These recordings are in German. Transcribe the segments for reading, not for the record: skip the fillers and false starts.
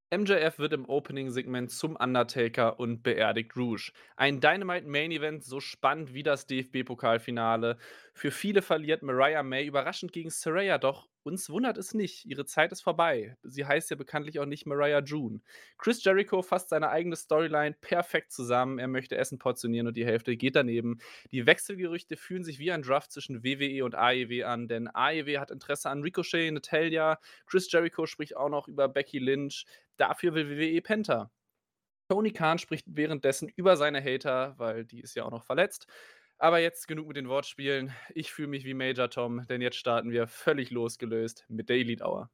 MJF wird im Opening-Segment zum Undertaker und beerdigt Rouge. Ein Dynamite-Main-Event, so spannend wie das DFB-Pokalfinale. Für viele verliert Mariah May überraschend gegen Saraya, doch uns wundert es nicht. Ihre Zeit ist vorbei. Sie heißt ja bekanntlich auch nicht Mariah June. Chris Jericho fasst seine eigene Storyline perfekt zusammen. Er möchte Essen portionieren und die Hälfte geht daneben. Die Wechselgerüchte fühlen sich wie ein Draft zwischen WWE und AEW an, denn AEW hat Interesse an Ricochet, Natalia. Chris Jericho spricht auch noch über Becky Lynch. Dafür will WWE Penta. Tony Khan spricht währenddessen über seine Hater, weil die ist ja auch noch verletzt. Aber jetzt genug mit den Wortspielen. Ich fühle mich wie Major Tom, denn jetzt starten wir völlig losgelöst mit der Elite Hour.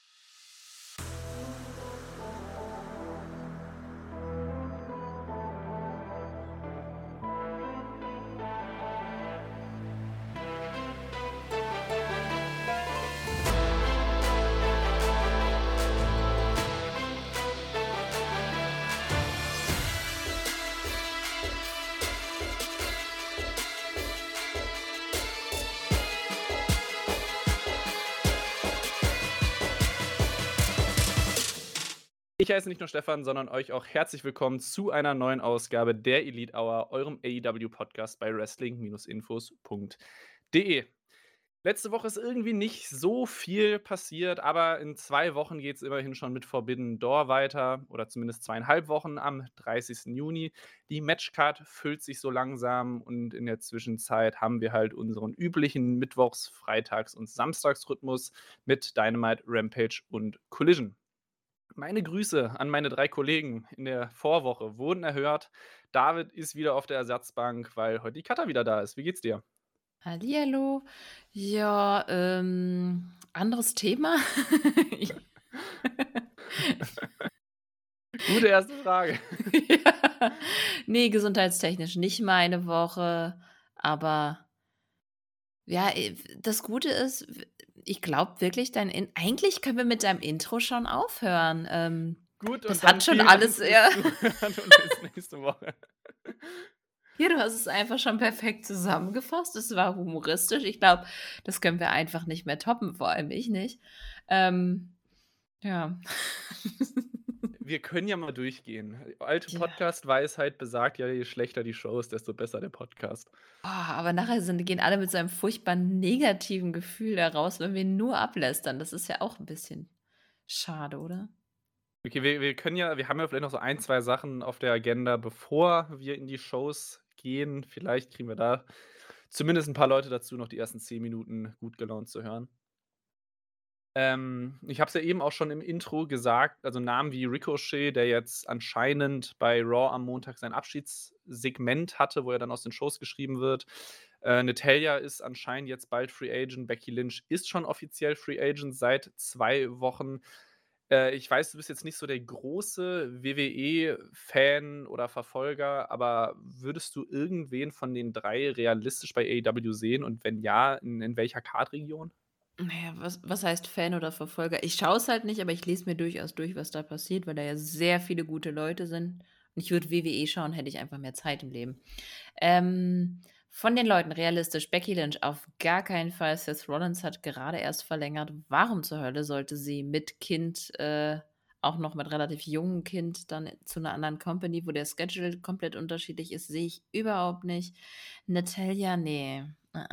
Ich heiße nicht nur Stefan, sondern euch auch herzlich willkommen zu einer neuen Ausgabe der Elite Hour, eurem AEW-Podcast bei Wrestling-Infos.de. Letzte Woche ist irgendwie nicht so viel passiert, aber in 2 Wochen geht es immerhin schon mit Forbidden Door weiter oder zumindest 2,5 Wochen am 30. Juni. Die Matchcard füllt sich so langsam und in der Zwischenzeit haben wir halt unseren üblichen Mittwochs-, Freitags- und Samstagsrhythmus mit Dynamite, Rampage und Collision. Meine Grüße an meine 3 Kollegen in der Vorwoche wurden erhört. David ist wieder auf der Ersatzbank, weil heute die Katha wieder da ist. Wie geht's dir? Hallihallo. Ja, anderes Thema. Ich Gute erste Frage. Ja. Ne, gesundheitstechnisch nicht meine Woche, aber ja, das Gute ist, ich glaube wirklich, eigentlich können wir mit deinem Intro schon aufhören. Gut, und Das dann hat schon vielen Dank alles, fürs ja. Zuhören und bis nächste Woche. Ja, du hast es einfach schon perfekt zusammengefasst. Es war humoristisch. Ich glaube, das können wir einfach nicht mehr toppen, vor allem ich nicht. Ja. Wir können ja mal durchgehen. Alte Ja. Podcast-Weisheit besagt ja, je schlechter die Show ist, desto besser der Podcast. Aber nachher gehen alle mit so einem furchtbar negativen Gefühl da raus, wenn wir nur ablästern. Das ist ja auch 'n bisschen schade, oder? Okay, wir haben ja vielleicht noch so ein, 2 Sachen auf der Agenda, bevor wir in die Shows gehen. Vielleicht kriegen wir da zumindest ein paar Leute dazu, noch die ersten 10 Minuten gut gelaunt zu hören. Ich habe es ja eben auch schon im Intro gesagt, also Namen wie Ricochet, der jetzt anscheinend bei Raw am Montag sein Abschiedssegment hatte, wo er dann aus den Shows geschrieben wird. Natalya ist anscheinend jetzt bald Free Agent. Becky Lynch ist schon offiziell Free Agent seit 2 Wochen. Ich weiß, du bist jetzt nicht so der große WWE-Fan oder Verfolger, aber würdest du irgendwen von den 3 realistisch bei AEW sehen und wenn ja, in welcher Card-Region? Na ja, was heißt Fan oder Verfolger? Ich schaue es halt nicht, aber ich lese mir durchaus durch, was da passiert, weil da ja sehr viele gute Leute sind. Und ich würde WWE schauen, hätte ich einfach mehr Zeit im Leben. Von den Leuten realistisch, Becky Lynch auf gar keinen Fall. Seth Rollins hat gerade erst verlängert. Warum zur Hölle sollte sie mit Kind, auch noch mit relativ jungem Kind dann zu einer anderen Company, wo der Schedule komplett unterschiedlich ist, sehe ich überhaupt nicht. Natalya, ne,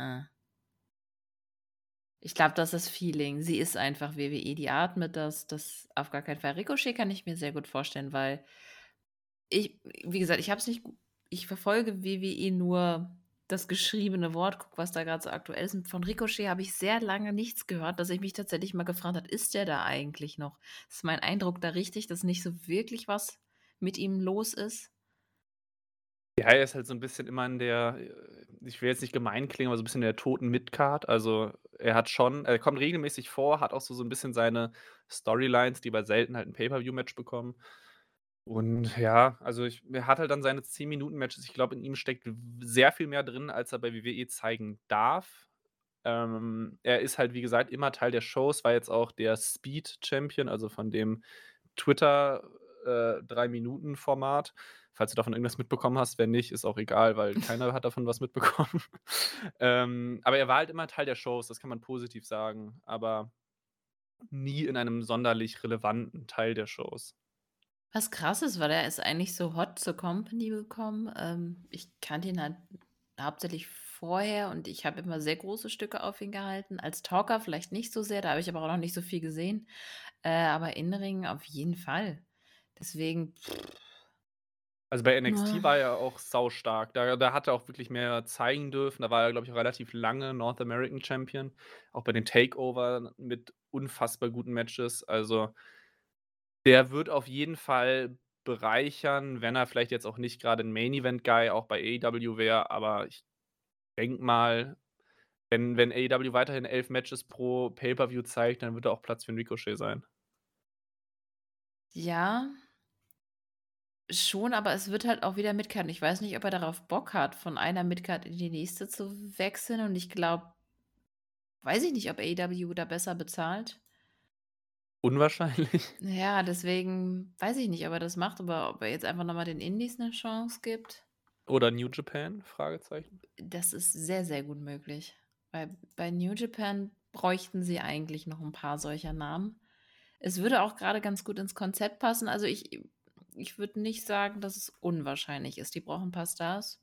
ich glaube, das ist Feeling. Sie ist einfach WWE, die atmet das auf gar keinen Fall. Ricochet kann ich mir sehr gut vorstellen, weil wie gesagt, ich habe es nicht gu ich verfolge WWE nur das geschriebene Wort, gucke, was da gerade so aktuell ist. Und von Ricochet habe ich sehr lange nichts gehört, dass ich mich tatsächlich mal gefragt habe: „Ist der da eigentlich noch?“ Ist mein Eindruck da richtig, dass nicht so wirklich was mit ihm los ist? Ja, er ist halt so 'n bisschen immer in der ich will jetzt nicht gemein klingen, aber so 'n bisschen in der toten Midcard. Also, er kommt regelmäßig vor, hat auch so 'n bisschen seine Storylines, die aber selten halt 'n Pay-per-View-Match bekommen. Und ja, also er hat halt dann seine 10 Minuten-Matches. Ich glaube, in ihm steckt w sehr viel mehr drin, als er bei WWE zeigen darf. Er ist halt, wie gesagt, immer Teil der Shows, war jetzt auch der Speed-Champion, also von dem Twitter, 3 Minuten-Format. Falls du davon irgendwas mitbekommen hast, wenn nicht, ist auch egal, weil keiner hat davon was mitbekommen. Aber er war halt immer Teil der Shows, das kann man positiv sagen, aber nie in einem sonderlich relevanten Teil der Shows. Was krass ist, weil er ist eigentlich so hot zur Company gekommen. Ich kannte ihn halt hauptsächlich vorher und ich habe immer sehr große Stücke auf ihn gehalten. Als Talker vielleicht nicht so sehr, da habe ich aber auch noch nicht so viel gesehen. Aber In-Ring auf jeden Fall. Deswegen, Also, bei NXT ah, war er auch saustark. Da hat er auch wirklich mehr zeigen dürfen. Da war er, glaube ich, auch relativ lange North American Champion, auch bei den Takeover mit unfassbar guten Matches. Also, der wird auf jeden Fall bereichern, wenn er vielleicht jetzt auch nicht grade 'n Main Event Guy auch bei AEW wäre, aber ich denke mal, wenn AEW weiterhin 11 Matches pro Pay-per-View zeigt, dann wird da auch Platz für 'n Ricochet sein. ja, schon, aber es wird halt auch wieder Midcard. Ich weiß nicht, ob er darauf Bock hat, von einer Midcard in die nächste zu wechseln und ich glaube, weiß ich nicht, ob AEW da besser bezahlt. Unwahrscheinlich. Ja, deswegen weiß ich nicht, ob er das macht, aber ob er jetzt einfach noch mal den Indies 'ne Chance gibt, Oder New Japan? Fragezeichen. das ist sehr, sehr gut möglich. Weil bei New Japan bräuchten sie eigentlich noch 'n paar solcher Namen. Es würde auch grade ganz gut ins Konzept passen. Also, ich würde nicht sagen, dass es unwahrscheinlich ist. Die brauchen 'n paar Stars.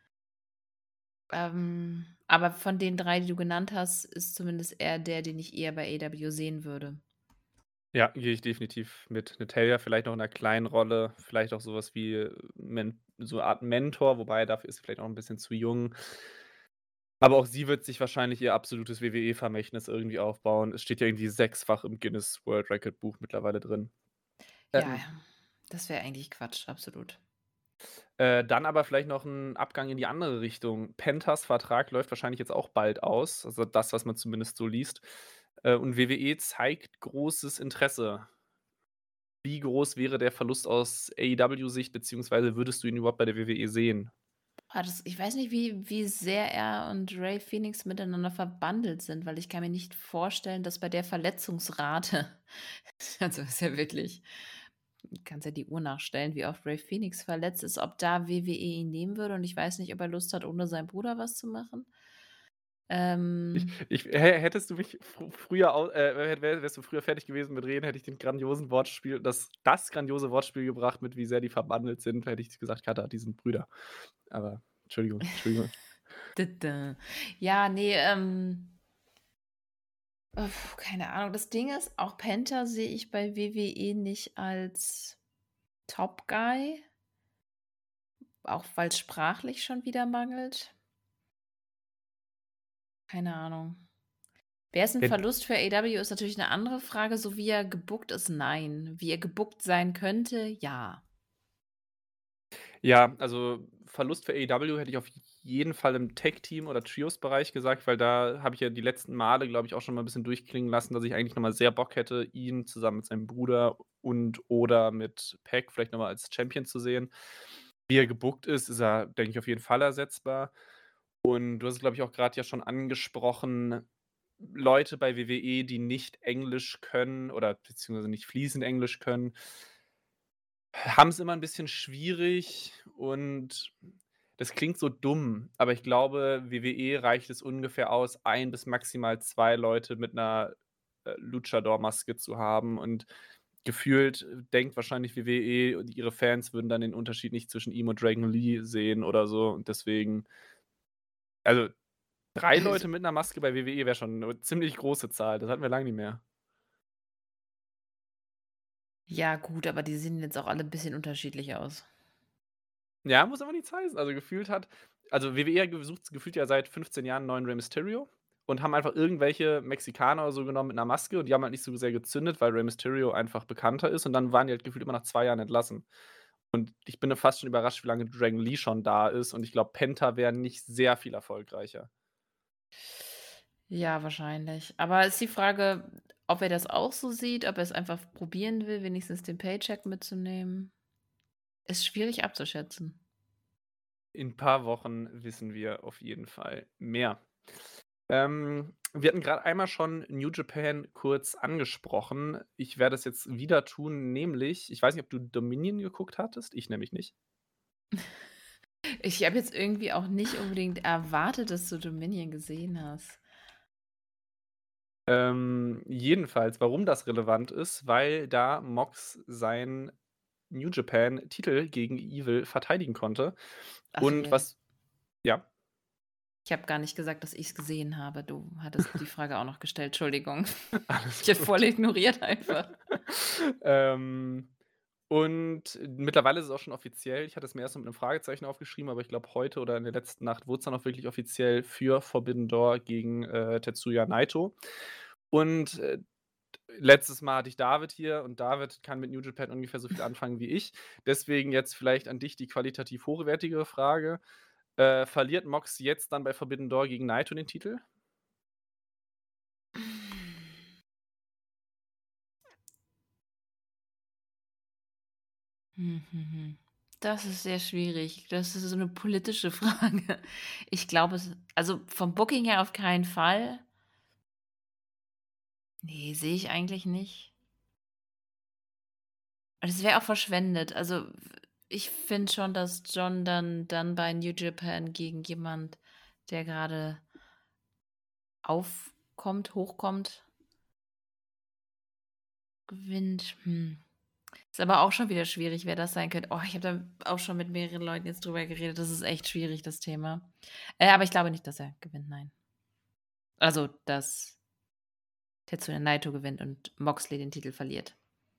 Aber von den 3, die du genannt hast, ist zumindest er der, den ich eher bei AEW sehen würde. Ja, gehe ich definitiv mit. Natalya vielleicht noch in 'ner kleinen Rolle, vielleicht auch so was wie, so 'ne Art Mentor, wobei dafür ist sie vielleicht auch 'n bisschen zu jung. Aber auch sie wird sich wahrscheinlich ihr absolutes WWE-Vermächtnis irgendwie aufbauen. Es steht ja irgendwie sechsfach im Guinness World Record Buch mittlerweile drin. Ja, Ähm, ja, das wäre eigentlich Quatsch, absolut. dann aber vielleicht noch 'n Abgang in die andere Richtung. Pentas Vertrag läuft wahrscheinlich jetzt auch bald aus, also das, was man zumindest so liest. Und WWE zeigt großes Interesse. Wie groß wäre der Verlust aus AEW-Sicht, beziehungsweise würdest du ihn überhaupt bei der WWE sehen? Das ich weiß nicht, wie sehr er und Ray Phoenix miteinander verbandelt sind, weil ich kann mir nicht vorstellen, dass bei der Verletzungsrate also, ist ja wirklich kannst ja die Uhr nachstellen, wie oft Ray Phoenix verletzt ist, ob da WWE ihn nehmen würde und ich weiß nicht, ob er Lust hat, ohne seinen Bruder was zu machen. Ähm, Hättest du mich früher wärst du früher fertig gewesen mit Reden, hätte ich den grandiosen Wortspiel das grandiose Wortspiel gebracht mit wie sehr die verbandelt sind, hätte ich gesagt: „Kata, die sind Brüder.“ Aber Entschuldigung, Entschuldigung. ja, ne, keine Ahnung. Das Ding ist, auch Penta sehe ich bei WWE nicht als Top Guy, auch weil's sprachlich schon wieder mangelt. Keine Ahnung. Wäre es 'n Ja, Verlust für AEW, ist natürlich 'ne andere Frage. So wie er gebookt ist, nein. Wie er gebookt sein könnte, ja. ja, also Verlust für AEW hätte ich auf jeden Fall im Tag-Team oder Trios-Bereich gesagt, weil da habe ich ja die letzten Male, glaube ich, auch schon mal 'n bisschen durchklingen lassen, dass ich eigentlich noch mal sehr Bock hätte, ihn zusammen mit seinem Bruder und oder mit PAC vielleicht noch mal als Champion zu sehen. Wie er gebookt ist, ist er, denke ich, auf jeden Fall ersetzbar. Und du hast es, glaube ich, auch grad ja schon angesprochen, Leute bei WWE, die nicht Englisch können oder beziehungsweise nicht fließend Englisch können, haben's immer 'n bisschen schwierig und das klingt so dumm, aber ich glaube, WWE reicht es ungefähr aus, 1 bis maximal 2 Leute mit 'ner, Luchador-Maske zu haben und gefühlt denkt wahrscheinlich WWE und ihre Fans würden dann den Unterschied nicht zwischen ihm und Dragon Lee sehen oder so und deswegen also 3 Also, Leute mit 'ner Maske bei WWE wäre schon 'ne ziemlich große Zahl. Das hatten wir lang nicht mehr. ja gut, aber die sehen jetzt auch alle 'n bisschen unterschiedlich aus. Ja, muss aber nichts heißen. Also WWE sucht gefühlt ja seit 15 Jahren 'n neuen Rey Mysterio und haben einfach irgendwelche Mexikaner oder so genommen mit 'ner Maske und die haben halt nicht so sehr gezündet, weil Rey Mysterio einfach bekannter ist und dann waren die halt gefühlt immer nach 2 Jahren entlassen. Und ich bin da fast schon überrascht, wie lange Dragon Lee schon da ist und ich glaube, Penta wäre nicht sehr viel erfolgreicher. Ja, wahrscheinlich. Aber ist die Frage, ob er das auch so sieht, ob er's einfach probieren will, wenigstens den Paycheck mitzunehmen? Ist schwierig abzuschätzen. In paar Wochen wissen wir auf jeden Fall mehr. Wir hatten grad einmal schon New Japan kurz angesprochen. Ich werde es jetzt wieder tun, nämlich ich weiß nicht, ob du Dominion geguckt hattest? Ich nämlich nicht. Ich habe jetzt irgendwie auch nicht unbedingt erwartet, dass du Dominion gesehen hast. Jedenfalls, warum das relevant ist, weil da Mox sein New Japan-Titel gegen Evil verteidigen konnte. Ach Und je. was ja, Ich habe gar nicht gesagt, dass ich's gesehen habe. Du hattest die Frage auch noch gestellt. Entschuldigung. alles Ich habe voll gut. ignoriert einfach. Ähm, und mittlerweile ist es auch schon offiziell. Ich hatte es mir erst mit einem Fragezeichen aufgeschrieben, aber ich glaube, heute oder in der letzten Nacht wurde es dann auch wirklich offiziell für Forbidden Door gegen, Tetsuya Naito. Und, letztes Mal hatte ich David hier und David kann mit New Japan ungefähr so viel anfangen wie ich. Deswegen jetzt vielleicht an dich die qualitativ hochwertigere Frage. Verliert Mox jetzt dann bei Forbidden Door gegen Naito den Titel? Mhm. Das ist sehr schwierig. Das ist so 'ne politische Frage. Ich glaube es also, vom Booking her auf keinen Fall. Ne, sehe ich eigentlich nicht. Es wäre auch verschwendet. Also, ich finde schon, dass John dann bei New Japan gegen jemand, der grade hochkommt, gewinnt. Ist aber auch schon wieder schwierig, wer das sein könnte. Oh, ich habe da auch schon mit mehreren Leuten jetzt drüber geredet. Das ist echt schwierig, das Thema. Aber ich glaube nicht, dass er gewinnt, nein. Also, dass Tetsuya Naito gewinnt und Moxley den Titel verliert.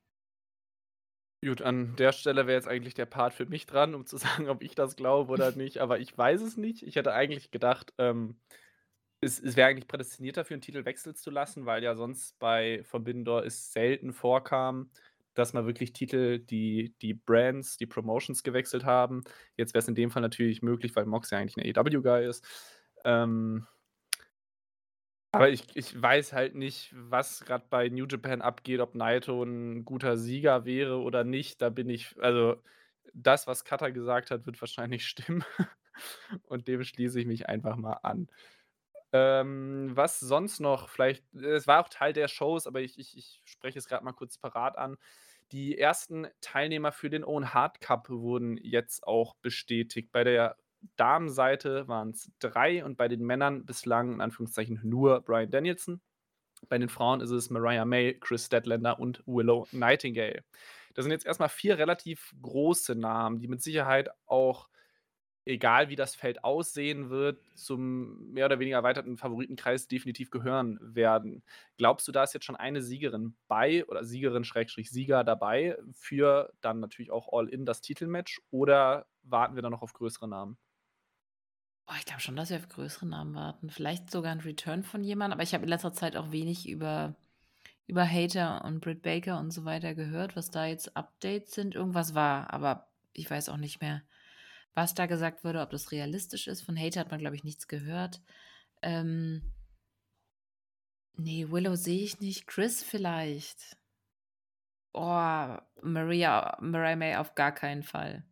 Gut, an der Stelle wäre jetzt eigentlich der Part für mich dran, um zu sagen, ob ich das glaube oder nicht, aber ich weiß es nicht. Ich hätte eigentlich gedacht, es wäre eigentlich prädestiniert dafür, 'n Titelwechsel zu lassen, weil ja sonst bei Forbidden Door es selten vorkam, dass mal wirklich Titel die Brands, die Promotions gewechselt haben. Jetzt wäre es in dem Fall natürlich möglich, weil Mox ja eigentlich 'n AEW-Guy ist. Ähm, aber ich weiß halt nicht, was grad bei New Japan abgeht, ob Naito 'n guter Sieger wäre oder nicht. Da bin ich also, das, was Kata gesagt hat, wird wahrscheinlich stimmen und dem schließe ich mich einfach mal an. Was sonst noch? Vielleicht es war auch Teil der Shows, aber ich spreche es grad mal kurz parat an. Die ersten Teilnehmer für den Owen Hart Cup wurden jetzt auch bestätigt. Bei der Damenseite waren's 3 und bei den Männern bislang in Anführungszeichen nur Bryan Danielson. Bei den Frauen ist es Mariah May, Chris Statlander und Willow Nightingale. Das sind jetzt erst mal 4 relativ große Namen, die mit Sicherheit auch, egal wie das Feld aussehen wird, zum mehr oder weniger erweiterten Favoritenkreis definitiv gehören werden. Glaubst du, da ist jetzt schon eine Siegerin bei oder Siegerin Schrägstrich Sieger dabei für dann natürlich auch All In das Titelmatch oder warten wir da noch auf größere Namen? Oh, ich glaube schon, dass wir auf größere Namen warten. Vielleicht sogar 'n Return von jemandem, aber ich habe in letzter Zeit auch wenig über Hater und Britt Baker und so weiter gehört, was da jetzt Updates sind. Irgendwas war, aber ich weiß auch nicht mehr, was da gesagt wurde, ob das realistisch ist. Von Hater hat man, glaube ich, nichts gehört. Ähm, ne, Willow sehe ich nicht. Chris vielleicht. Oh, Mariah May auf gar keinen Fall.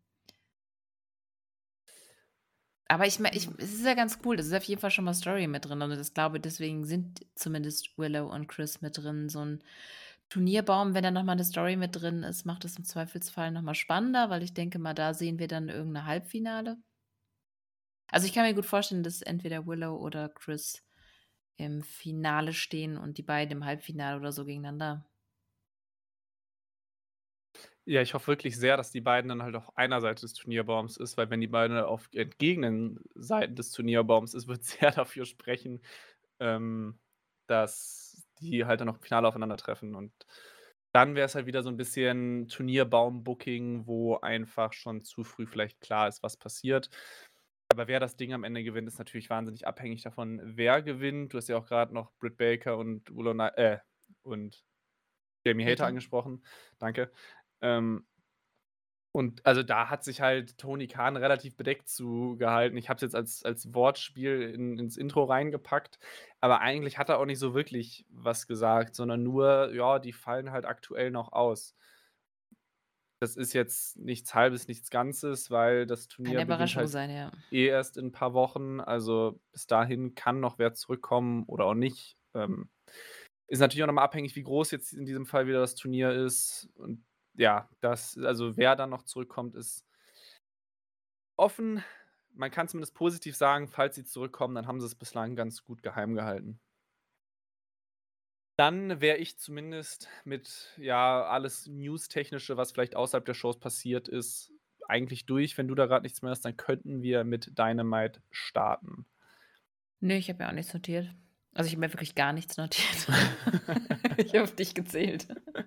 Aber es ist ja ganz cool. Das ist auf jeden Fall schon mal Story mit drin und das glaube deswegen sind zumindest Willow und Chris mit drin. So 'n Turnierbaum, wenn da noch mal 'ne Story mit drin ist, macht es im Zweifelsfall noch mal spannender, weil ich denke mal, da sehen wir dann irgend 'ne Halbfinale. Also, ich kann mir gut vorstellen, dass entweder Willow oder Chris im Finale stehen und die beiden im Halbfinale oder so gegeneinander. Ja, ich hoffe wirklich sehr, dass die beiden dann halt auf einer Seite des Turnierbaums ist, weil wenn die beiden auf entlegenen Seiten des Turnierbaums ist, wird sehr dafür sprechen, ähm, dass die halt dann auch im Finale aufeinandertreffen. Und dann wäre es halt wieder so ein bisschen Turnierbaum-Booking, wo einfach schon zu früh vielleicht klar ist, was passiert. Aber wer das Ding am Ende gewinnt, ist natürlich wahnsinnig abhängig davon, wer gewinnt. Du hast ja auch gerade noch Britt Baker und und Jamie Hayter Hater? angesprochen. Danke. Ähm und also, da hat sich halt Tony Khan relativ bedeckt zu gehalten. Ich habe es jetzt als Wortspiel ins Intro reingepackt, aber eigentlich hat er auch nicht so wirklich was gesagt, sondern nur: „Ja, die fallen halt aktuell noch aus.“ Das ist jetzt nichts Halbes, nichts Ganzes, weil das Kann Turnier 'ne beginnt Überraschung halt sein, ja. erst in 'n paar Wochen. Also, bis dahin kann noch wer zurückkommen oder auch nicht. Ist natürlich auch noch mal abhängig, wie groß jetzt in diesem Fall wieder das Turnier ist und ja, also, wer dann noch zurückkommt, ist offen. Man kann zumindest positiv sagen, falls sie zurückkommen, dann haben sie es bislang ganz gut geheim gehalten. Dann wäre ich zumindest mit, ja, alles News-Technische, was vielleicht außerhalb der Shows passiert ist, eigentlich durch. Wenn du da grad nichts mehr hast, dann könnten wir mit Dynamite starten. Ne, ich habe mir auch nichts notiert. Also, ich habe mir wirklich gar nichts notiert. Ich habe auf dich gezählt.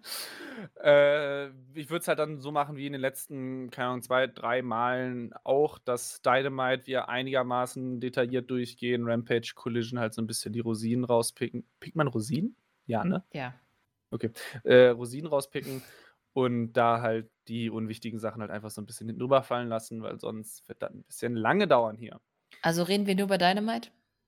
Ich würde es halt dann so machen wie in den letzten, keine Ahnung, 2, 3 Malen auch, dass Dynamite wir einigermaßen detailliert durchgehen, Rampage, Collision halt so 'n bisschen die Rosinen rauspicken. Pickt man Rosinen? Ja, ne? Ja. Okay. Rosinen rauspicken und da halt die unwichtigen Sachen halt einfach so 'n bisschen hinten rüberfallen lassen, weil sonst wird das 'n bisschen lange dauern hier. Also, reden wir nur über Dynamite?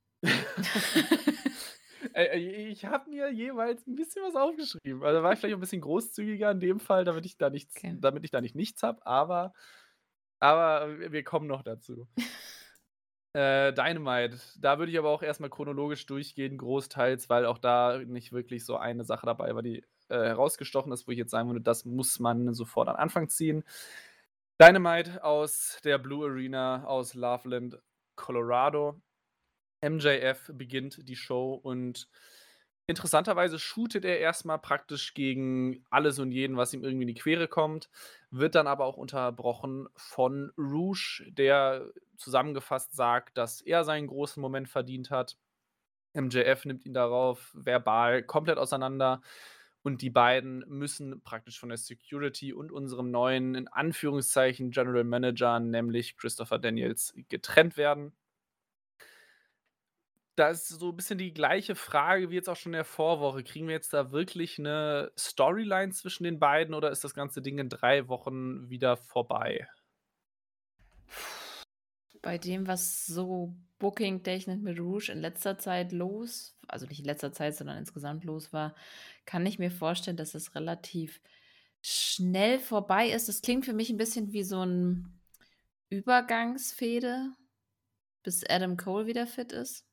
Ich habe mir jeweils 'n bisschen was aufgeschrieben. Also, war ich vielleicht auch 'n bisschen großzügiger in dem Fall, Okay. damit ich da nicht nichts habe, aber wir kommen noch dazu. Dynamite, da würde ich aber auch erst mal chronologisch durchgehen, großteils, weil auch da nicht wirklich so eine Sache dabei war, die, herausgestochen ist, wo ich jetzt sagen würde, das muss man sofort an Anfang ziehen. Dynamite aus der Blue Arena aus Loveland, Colorado. MJF beginnt die Show und interessanterweise shootet er erst mal praktisch gegen alles und jeden, was ihm irgendwie in die Quere kommt, wird dann aber auch unterbrochen von Rouge, der zusammengefasst sagt, dass er seinen großen Moment verdient hat. MJF nimmt ihn darauf verbal komplett auseinander und die beiden müssen praktisch von der Security und unserem neuen, in Anführungszeichen, General Manager, nämlich Christopher Daniels, getrennt werden. Da ist so 'n bisschen die gleiche Frage wie jetzt auch schon in der Vorwoche. Kriegen wir jetzt da wirklich 'ne Storyline zwischen den beiden oder ist das ganze Ding in 3 Wochen wieder vorbei? Bei dem, was so bookingtechnisch mit Rouge in letzter Zeit also nicht in letzter Zeit, sondern insgesamt los war, kann ich mir vorstellen, dass es relativ schnell vorbei ist. Das klingt für mich ein bisschen wie so 'n Übergangsfehde, bis Adam Cole wieder fit ist.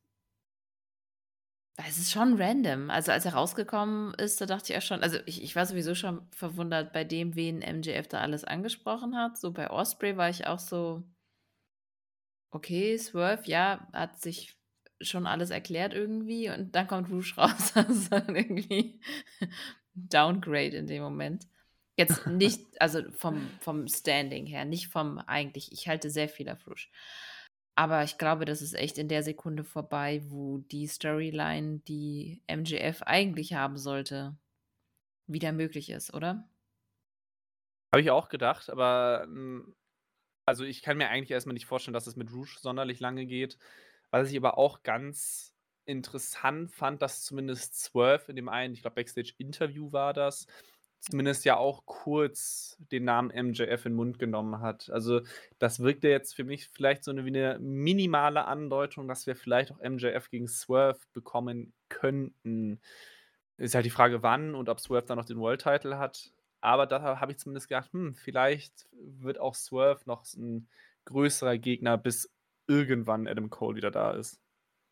Es ist schon random. Also, als er rausgekommen ist, da dachte ich auch schon, also, ich war sowieso schon verwundert bei dem, wen MJF da alles angesprochen hat. So bei Osprey war ich auch so: „Okay, Swerve, ja, hat sich schon alles erklärt irgendwie“, und dann kommt Rouge raus. Das ist dann irgendwie Downgrade in dem Moment. Jetzt nicht, also, vom Standing her, nicht vom eigentlich, ich halte sehr viel auf Rouge. Aber ich glaube, das ist echt in der Sekunde vorbei, wo die Storyline, die MJF eigentlich haben sollte, wieder möglich ist, oder? Habe ich auch gedacht, aber, also, ich kann mir eigentlich erst mal nicht vorstellen, dass es mit Rouge sonderlich lange geht. Was ich aber auch ganz interessant fand, dass zumindest Swerve in dem einen, ich glaube, Backstage-Interview war das, zumindest ja auch kurz den Namen MJF in 'n Mund genommen hat. Also, das wirkte jetzt für mich vielleicht so 'ne wie 'ne minimale Andeutung, dass wir vielleicht auch MJF gegen Swerve bekommen könnten. Ist halt die Frage, wann und ob Swerve dann noch den World Title hat. Aber da habe ich zumindest gedacht: vielleicht wird auch Swerve noch 'n größerer Gegner, bis irgendwann Adam Cole wieder da ist.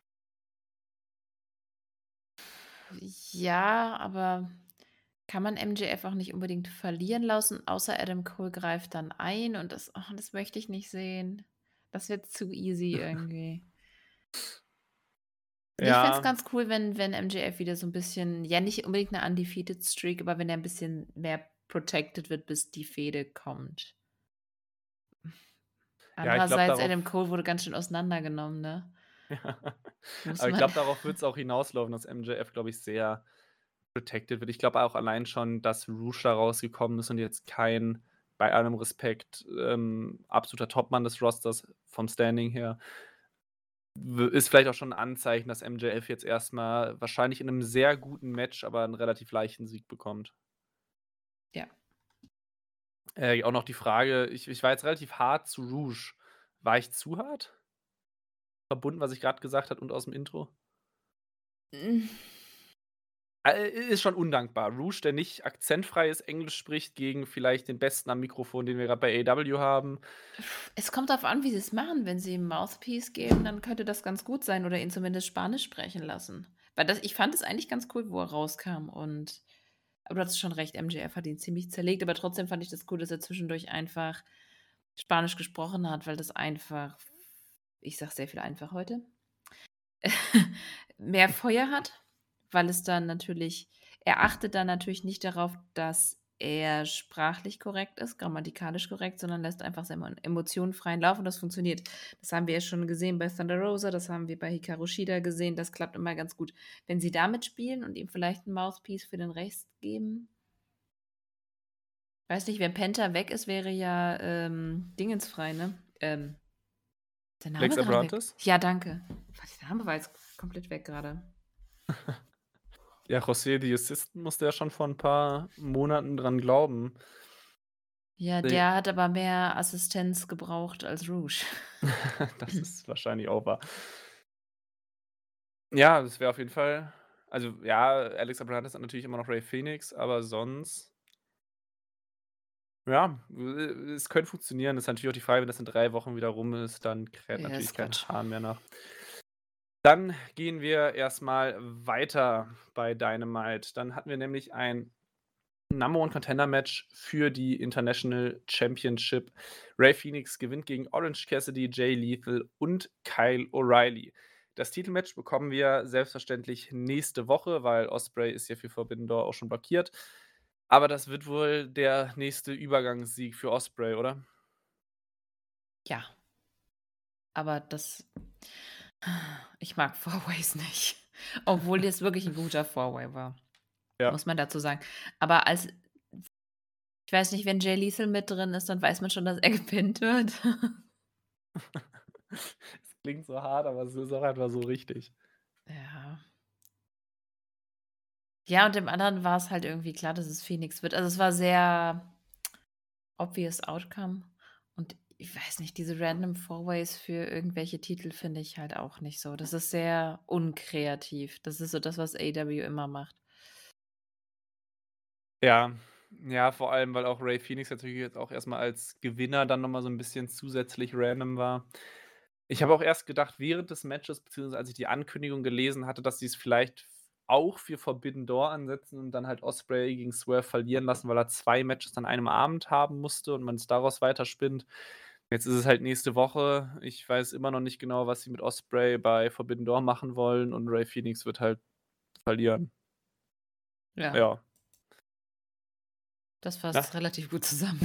Ja, aber kann man MJF auch nicht unbedingt verlieren lassen, außer Adam Cole greift dann ein und das möchte ich nicht sehen. Das wird zu easy irgendwie. Ich fände es Ja, ganz cool, wenn MJF wieder so 'n bisschen, ja, nicht unbedingt 'ne undefeated Streak, aber wenn er 'n bisschen mehr protected wird, bis die Fehde kommt. ja, ich glaube Andererseits, Adam darauf Cole wurde ganz schön auseinandergenommen, ne? Muss aber ich man glaube, darauf wird's auch hinauslaufen, dass MJF, glaube ich, sehr protected wird. Ich glaube auch allein schon, dass Rouge da rausgekommen ist und jetzt kein, bei allem Respekt, absoluter Topmann des Rosters vom Standing her, ist vielleicht auch schon 'n Anzeichen, dass MJF jetzt erst mal wahrscheinlich in 'nem sehr guten Match, aber 'n relativ leichten Sieg bekommt. ja. Auch noch die Frage, ich war jetzt relativ hart zu Rouge. War ich zu hart? Verbunden, was ich grad gesagt habe und aus'm Intro? Hm, Ist schon undankbar. Rouge, der nicht akzentfreies Englisch spricht, gegen vielleicht den Besten am Mikrofon, den wir grad bei AEW haben. es kommt darauf an, wie sie's machen. Wenn sie ihm Mouthpiece geben, dann könnte das ganz gut sein oder ihn zumindest Spanisch sprechen lassen. Weil das ich fand es eigentlich ganz cool, wo er rauskam, und aber du hattest schon recht, MJF hat ihn ziemlich zerlegt, aber trotzdem fand ich das cool, dass er zwischendurch einfach Spanisch gesprochen hat, weil das einfach, ich sage sehr viel einfach heute, mehr Feuer hat, weil es dann natürlich er achtet dann natürlich nicht darauf, dass er sprachlich korrekt ist, grammatikalisch korrekt, sondern lässt einfach seine Emotionen freien Lauf und das funktioniert. Das haben wir ja schon gesehen bei Thunder Rosa, das haben wir bei Hikaru Shida gesehen, das klappt immer ganz gut. Wenn sie damit spielen und ihm vielleicht 'n Mouthpiece für den Rest geben. Weiß nicht, wenn Penta weg ist, wäre ja, Dingens frei, ne? Der Name Alex ist gerade weg. Abrantes? Ja, danke. Boah, der Name war jetzt komplett weg grade. Ja, José the Assistant musste ja schon vor ein paar Monaten dran glauben. Ja, Ne, der hat aber mehr Assistenz gebraucht als Rouge. das ist wahrscheinlich auch wahr. Ja, das wäre auf jeden Fall also, ja, Alex Abrantes hat natürlich immer noch Rey Fenix, aber sonst ja, es könnte funktionieren. Ist natürlich auch die Frage, wenn das in 3 Wochen wieder rum ist, dann kräht Ja, natürlich ist kein Quatsch. Hahn mehr nach. Dann gehen wir erst mal weiter bei Dynamite. Dann hatten wir nämlich ein Number One Contender Match für die International Championship. Rey Fenix gewinnt gegen Orange Cassidy, Jay Lethal und Kyle O'Reilly. Das Titelmatch bekommen wir selbstverständlich nächste Woche, weil Ospreay ist ja für Forbidden Door auch schon blockiert. Aber das wird wohl der nächste Übergangssieg für Ospreay, oder? Ja, aber ich mag Four-Ways nicht, obwohl das wirklich 'n guter Four-Way war, Ja. muss man dazu sagen. Aber als ich weiß nicht, wenn Jay Lethal mit drin ist, dann weiß man schon, dass er gepinnt wird. Es klingt so hart, aber es ist auch einfach so richtig. Ja. Ja, und dem anderen war's halt irgendwie klar, dass es Phoenix wird. Also, es war sehr obvious outcome und ich weiß nicht, diese random Four-Ways für irgendwelche Titel finde ich halt auch nicht so. Das ist sehr unkreativ. Das ist so das, was AEW immer macht. Ja, ja, vor allem, weil auch Rey Fenix natürlich jetzt auch erst mal als Gewinner dann noch mal so 'n bisschen zusätzlich random war. Ich habe auch erst gedacht während des Matches, beziehungsweise als ich die Ankündigung gelesen hatte, dass sie's vielleicht auch für Forbidden Door ansetzen und dann halt Ospreay gegen Swerve verlieren lassen, weil er 2 Matches an einem Abend haben musste und man es daraus weiterspinnt. Jetzt ist es halt nächste Woche. Ich weiß immer noch nicht genau, was sie mit Ospreay bei Forbidden Door machen wollen und Rey Fenix wird halt verlieren. Ja, Ja. das Na fasst's relativ gut zusammen.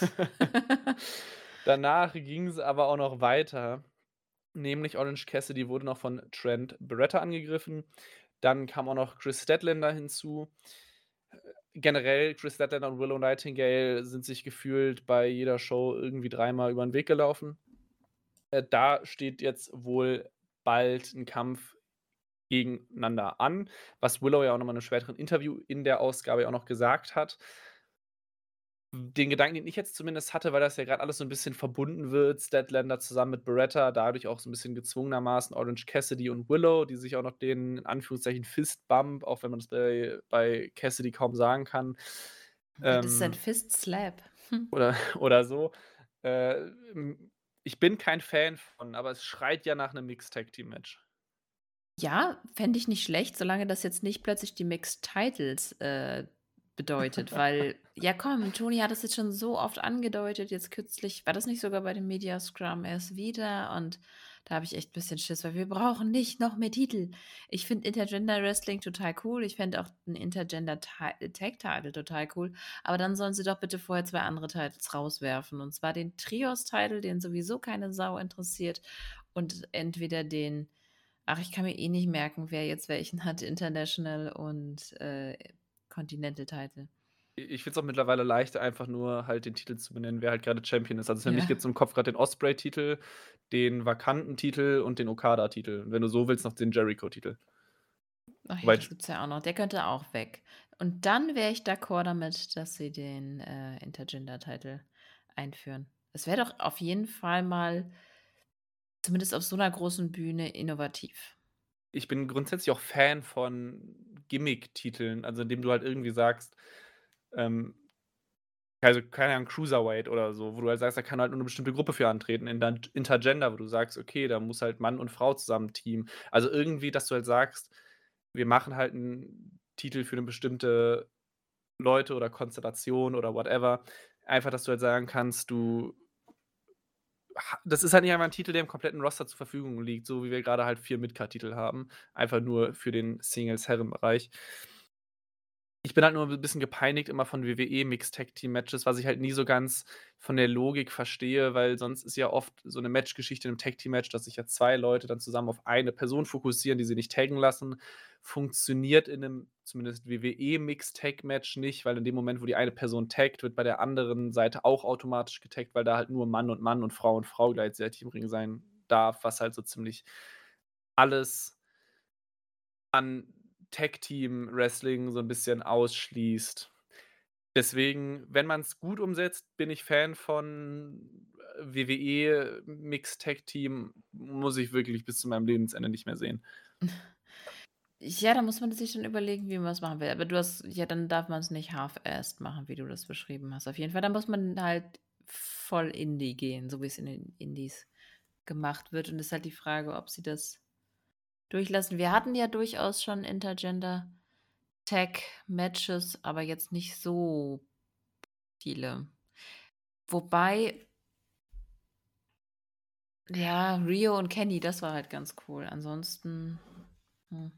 Danach ging's aber auch noch weiter, nämlich Orange Cassidy wurde noch von Trent Beretta angegriffen. Dann kam auch noch Chris Statlander hinzu. Generell Chris Statlander und Willow Nightingale sind sich gefühlt bei jeder Show irgendwie dreimal über 'n Weg gelaufen. Da steht jetzt wohl bald 'n Kampf gegeneinander an, was Willow ja auch noch mal in 'nem späteren Interview in der Ausgabe ja auch noch gesagt hat. Den Gedanken, den ich jetzt zumindest hatte, weil das ja grad alles so 'n bisschen verbunden wird, Statlander zusammen mit Beretta, dadurch auch so 'n bisschen gezwungenermaßen Orange Cassidy und Willow, die sich auch noch den, in Anführungszeichen, Fist Bump, auch wenn man das bei Cassidy kaum sagen kann, Das ist ein ähm, Fist Slap. oder so. Ich bin kein Fan von, aber es schreit ja nach 'nem Mixed Tag Team Match. Ja, fände ich nicht schlecht, solange das jetzt nicht plötzlich die Mixed Titles, bedeutet, weil ja komm, Tony hat das jetzt schon so oft angedeutet, jetzt kürzlich war das nicht sogar bei dem Media Scrum erst wieder und da habe ich echt bisschen Schiss, weil wir brauchen nicht noch mehr Titel. Ich finde Intergender Wrestling total cool. Ich fände auch 'n Intergender Tag Title total cool, aber dann sollen sie doch bitte vorher 2 andere Titles rauswerfen, und zwar den Trios Title, den sowieso keine Sau interessiert, und entweder den ach, ich kann mir eh nicht merken, wer jetzt welchen hat, International und, Continental Title. Ich finde es auch mittlerweile leichter, einfach nur halt den Titel zu benennen, wer halt grade Champion ist. Also, für mich Ja. gibt's im Kopf grad den Ospreay-Titel, den vakanten Titel und den Okada-Titel. Wenn du so willst, noch den Jericho-Titel. Ach ja, Wobei das gibt's ja auch noch. Der könnte auch weg. Und dann wäre ich d'accord damit, dass sie den, Intergender Title einführen. Es wäre doch auf jeden Fall mal zumindest auf so 'ner großen Bühne innovativ. ich bin grundsätzlich auch Fan von Gimmick-Titeln, also indem du halt irgendwie sagst, ähm also, keine Ahnung, Cruiserweight oder so, wo du halt sagst, da kann halt nur 'ne bestimmte Gruppe für antreten. In dann Intergender, wo du sagst: „Okay, da muss halt Mann und Frau zusammen teamen.“ Also, irgendwie, dass du halt sagst: „Wir machen halt 'n Titel für 'ne bestimmte Leute oder Konstellation oder whatever.“ Einfach, dass du halt sagen kannst, du das ist halt nicht einfach 'n Titel, der im kompletten Roster zur Verfügung liegt, so wie wir grade halt 4 Midcard-Titel haben, einfach nur für den Singles-Herrenbereich. Ich bin halt nur 'n bisschen gepeinigt immer von WWE Mixed Tag Team Matches, was ich halt nie so ganz von der Logik verstehe, weil sonst ist ja oft so 'ne Matchgeschichte in 'nem Tag Team Match, dass sich ja 2 Leute dann zusammen auf eine Person fokussieren, die sie nicht taggen lassen. Funktioniert in 'nem zumindest WWE Mixed Tag Match nicht, weil in dem Moment, wo die eine Person taggt, wird bei der anderen Seite auch automatisch getaggt, weil da halt nur Mann und Mann und Frau gleichzeitig im Ring sein darf, was halt so ziemlich alles an Tag-Team-Wrestling so 'n bisschen ausschließt. Deswegen, wenn man's gut umsetzt, bin ich Fan von, WWE Mixed Tag Team, muss ich wirklich bis zu meinem Lebensende nicht mehr sehen. Ja, da muss man sich dann überlegen, wie man's machen will. Aber du hast ja, dann darf man's nicht half-assed machen, wie du das beschrieben hast. Auf jeden Fall, da muss man halt voll Indie gehen, so wie's in den Indies gemacht wird. Und ist halt die Frage, ob sie das durchlassen. Wir hatten ja durchaus schon Intergender-Tag-Matches, aber jetzt nicht so viele. Wobei, ja, Rio und Kenny, das war halt ganz cool. Ansonsten, hm,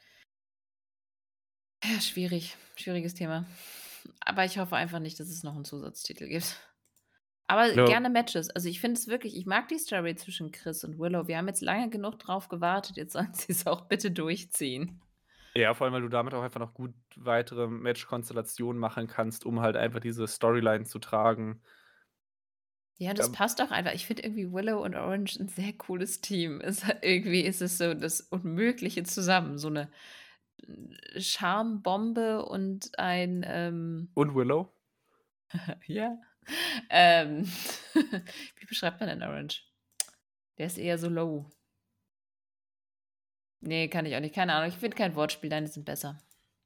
ja, schwierig. Schwieriges Thema. Aber ich hoffe einfach nicht, dass es noch 'n Zusatztitel gibt. Aber Ja. gerne Matches. Also, ich finde es wirklich, ich mag die Story zwischen Chris und Willow. Wir haben jetzt lange genug drauf gewartet. Jetzt sollen sie's auch bitte durchziehen. Ja, vor allem, weil du damit auch einfach noch gut weitere Match-Konstellationen machen kannst, um halt einfach diese Storyline zu tragen. Ja, das Ja, passt auch einfach. Ich finde irgendwie Willow und Orange 'n sehr cooles Team. Irgendwie ist es so das Unmögliche zusammen. So 'ne Charmbombe und ein, und Willow? ja, ähm, wie beschreibt man denn Orange? Der ist eher so low. Ne, kann ich auch nicht. Keine Ahnung. Ich finde kein Wortspiel, deine sind besser.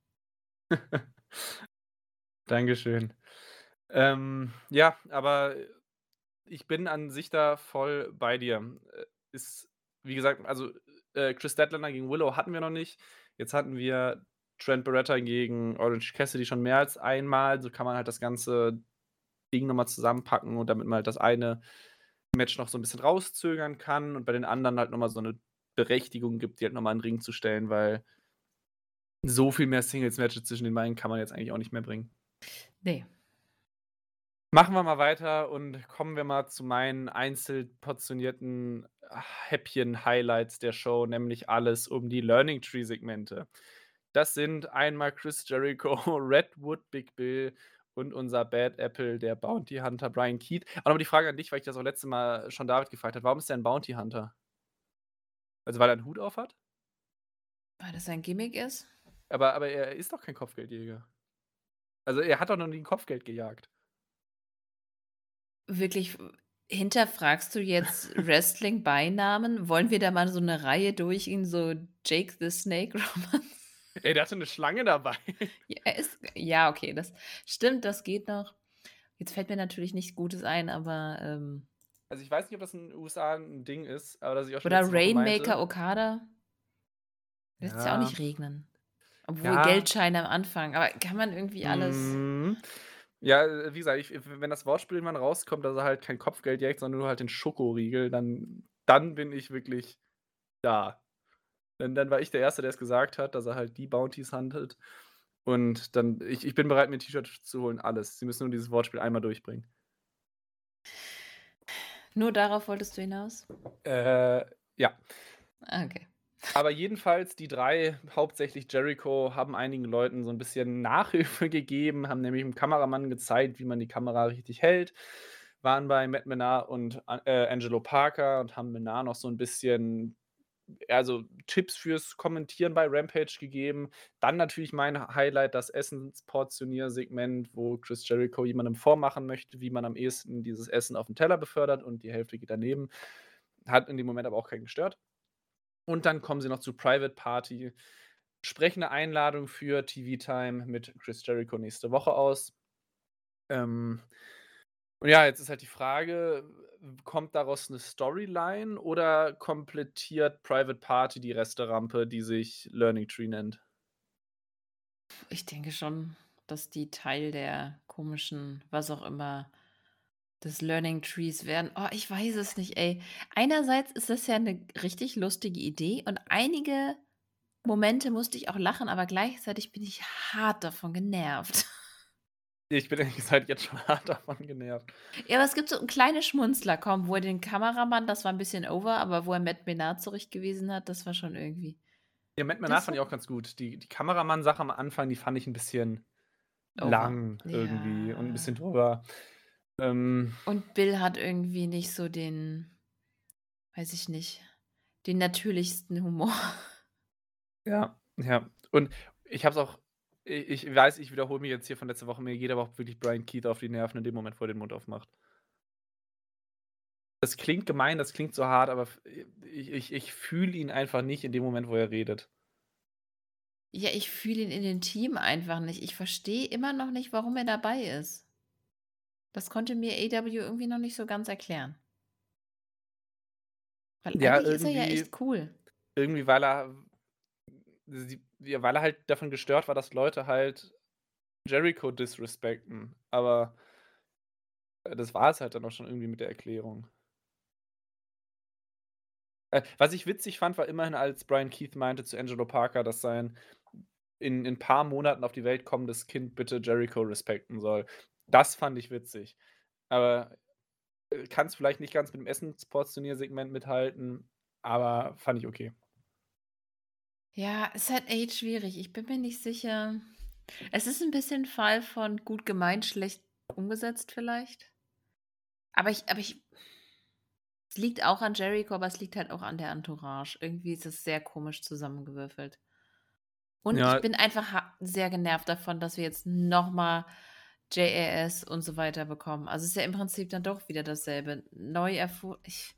Dankeschön. Ja, aber ich bin an sich da voll bei dir. Ist, wie gesagt, also, Chris Statlander gegen Willow hatten wir noch nicht. Jetzt hatten wir Trent Barretta gegen Orange Cassidy schon mehr als einmal. So kann man halt das ganze Ding noch mal zusammenpacken und damit man halt das eine Match noch so 'n bisschen rauszögern kann und bei den anderen halt noch mal so 'ne Berechtigung gibt, die halt noch mal in 'n Ring zu stellen, weil so viel mehr Singles-Matches zwischen den beiden kann man jetzt eigentlich auch nicht mehr bringen. Ne. Machen wir mal weiter und kommen wir mal zu meinen einzelportionierten Häppchen-Highlights der Show, nämlich alles um die Learning Tree-Segmente. Das sind einmal Chris Jericho, Redwood Big Bill und unser Bad Apple, der Bounty Hunter Brian Keith. Aber noch mal die Frage an dich, weil ich das auch letztes Mal schon David gefragt habe: Warum ist der 'n Bounty Hunter? Also, weil er 'n Hut auf hat? Weil das sein Gimmick ist? Aber er ist doch kein Kopfgeldjäger. Also, er hat doch noch nie 'n Kopfgeld gejagt. Wirklich, hinterfragst du jetzt Wrestling-Beinamen? Wollen wir da mal so 'ne Reihe durchgehen, so Jake the Snake Roman? Ey, der hatte 'ne Schlange dabei. Ja, er ist ja, okay, das stimmt, das geht noch. Jetzt fällt mir natürlich nichts Gutes ein, aber, Also, ich weiß nicht, ob das in den USA 'n Ding ist, aber das ich auch schon oder letzte Woche Rainmaker meinte. Okada? Lässt's ja auch Ja, nicht regnen. Obwohl ja, Geldscheine am Anfang, aber kann man irgendwie alles. mhm. Ja, wie gesagt, wenn das Wortspiel irgendwann rauskommt, dass er halt kein Kopfgeld jagt, sondern nur halt den Schokoriegel, dann bin ich wirklich da. Dann war ich der Erste, der es gesagt hat, dass er halt die Bounties handelt. Und dann ich bin bereit, mir 'n T-Shirt zu holen, alles. Sie müssen nur dieses Wortspiel einmal durchbringen. Nur darauf wolltest du hinaus? Ja. Ah, okay. Aber jedenfalls die 3, hauptsächlich Jericho, haben einigen Leuten so 'n bisschen Nachhilfe gegeben, haben nämlich 'm Kameramann gezeigt, wie man die Kamera richtig hält, waren bei Matt Menard und Angelo Parker und haben Menard noch so 'n bisschen, so Tipps fürs Kommentieren bei Rampage gegeben. Dann natürlich mein Highlight, das Essensportioniersegment, wo Chris Jericho jemandem vormachen möchte, wie man am ehesten dieses Essen auf 'n Teller befördert und die Hälfte geht daneben. Hat in dem Moment aber auch keinen gestört. Und dann kommen sie noch zu Private Party, sprechen 'ne Einladung für TV-Time mit Chris Jericho nächste Woche aus. Ähm, und ja, jetzt ist halt die Frage, kommt daraus 'ne Storyline oder komplettiert Private Party die Resterampe, die sich Learning Tree nennt? Ich denke schon, dass die Teil der komischen, was auch immer, des Learning Trees werden. Oh, ich weiß es nicht, ey. Einerseits ist das ja eine richtig lustige Idee und einige Momente musste ich auch lachen, aber gleichzeitig bin ich hart davon genervt. Ich bin ehrlich gesagt jetzt schon hart davon genervt. Ja, aber es gibt so 'n kleine Schmunzler, komm, wo er den Kameramann, das war 'n bisschen over, aber wo er Matt Menard zurechtgewiesen hat, das war schon irgendwie, Ja, Matt Menard das fand war ich auch ganz gut. Die Kameramann-Sache am Anfang, die fand ich 'n bisschen over. lang irgendwie und 'n bisschen Ja. drüber. Ähm, Und Bill hat irgendwie nicht so den, weiß ich nicht, den natürlichsten Humor. ja, ja. Und ich habe es auch ich weiß, ich wiederhole mich jetzt hier von letzter Woche, mir geht aber auch wirklich Brian Keith auf die Nerven in dem Moment, wo er den Mund aufmacht. Das klingt gemein, das klingt so hart, aber ich fühle ihn einfach nicht in dem Moment, wo er redet. Ja, ich fühle ihn in dem Team einfach nicht. Ich verstehe immer noch nicht, warum er dabei ist. Das konnte mir AEW irgendwie noch nicht so ganz erklären. Weil Ja, eigentlich ist er ja irgendwie echt cool. irgendwie, weil er halt davon gestört war, dass Leute halt Jericho disrespecten, aber, das war es halt dann auch schon irgendwie mit der Erklärung. Was ich witzig fand, war immerhin, als Brian Keith meinte zu Angelo Parker, dass sein in paar Monaten auf die Welt kommendes Kind bitte Jericho respekten soll. Das fand ich witzig. Aber, kann's vielleicht nicht ganz mit dem Essensportioniersegment mithalten, aber fand ich okay. Ja, ist halt echt schwierig. Ich bin mir nicht sicher. Es ist ein bisschen Fall von gut gemeint, schlecht umgesetzt vielleicht. Aber es liegt auch an Jericho, aber es liegt halt auch an der Entourage. Irgendwie ist es sehr komisch zusammengewürfelt. Und ich Ja, bin einfach sehr genervt davon, dass wir jetzt noch mal JAS und so weiter bekommen. Also, es ist ja im Prinzip dann doch wieder dasselbe. Neu erfu ich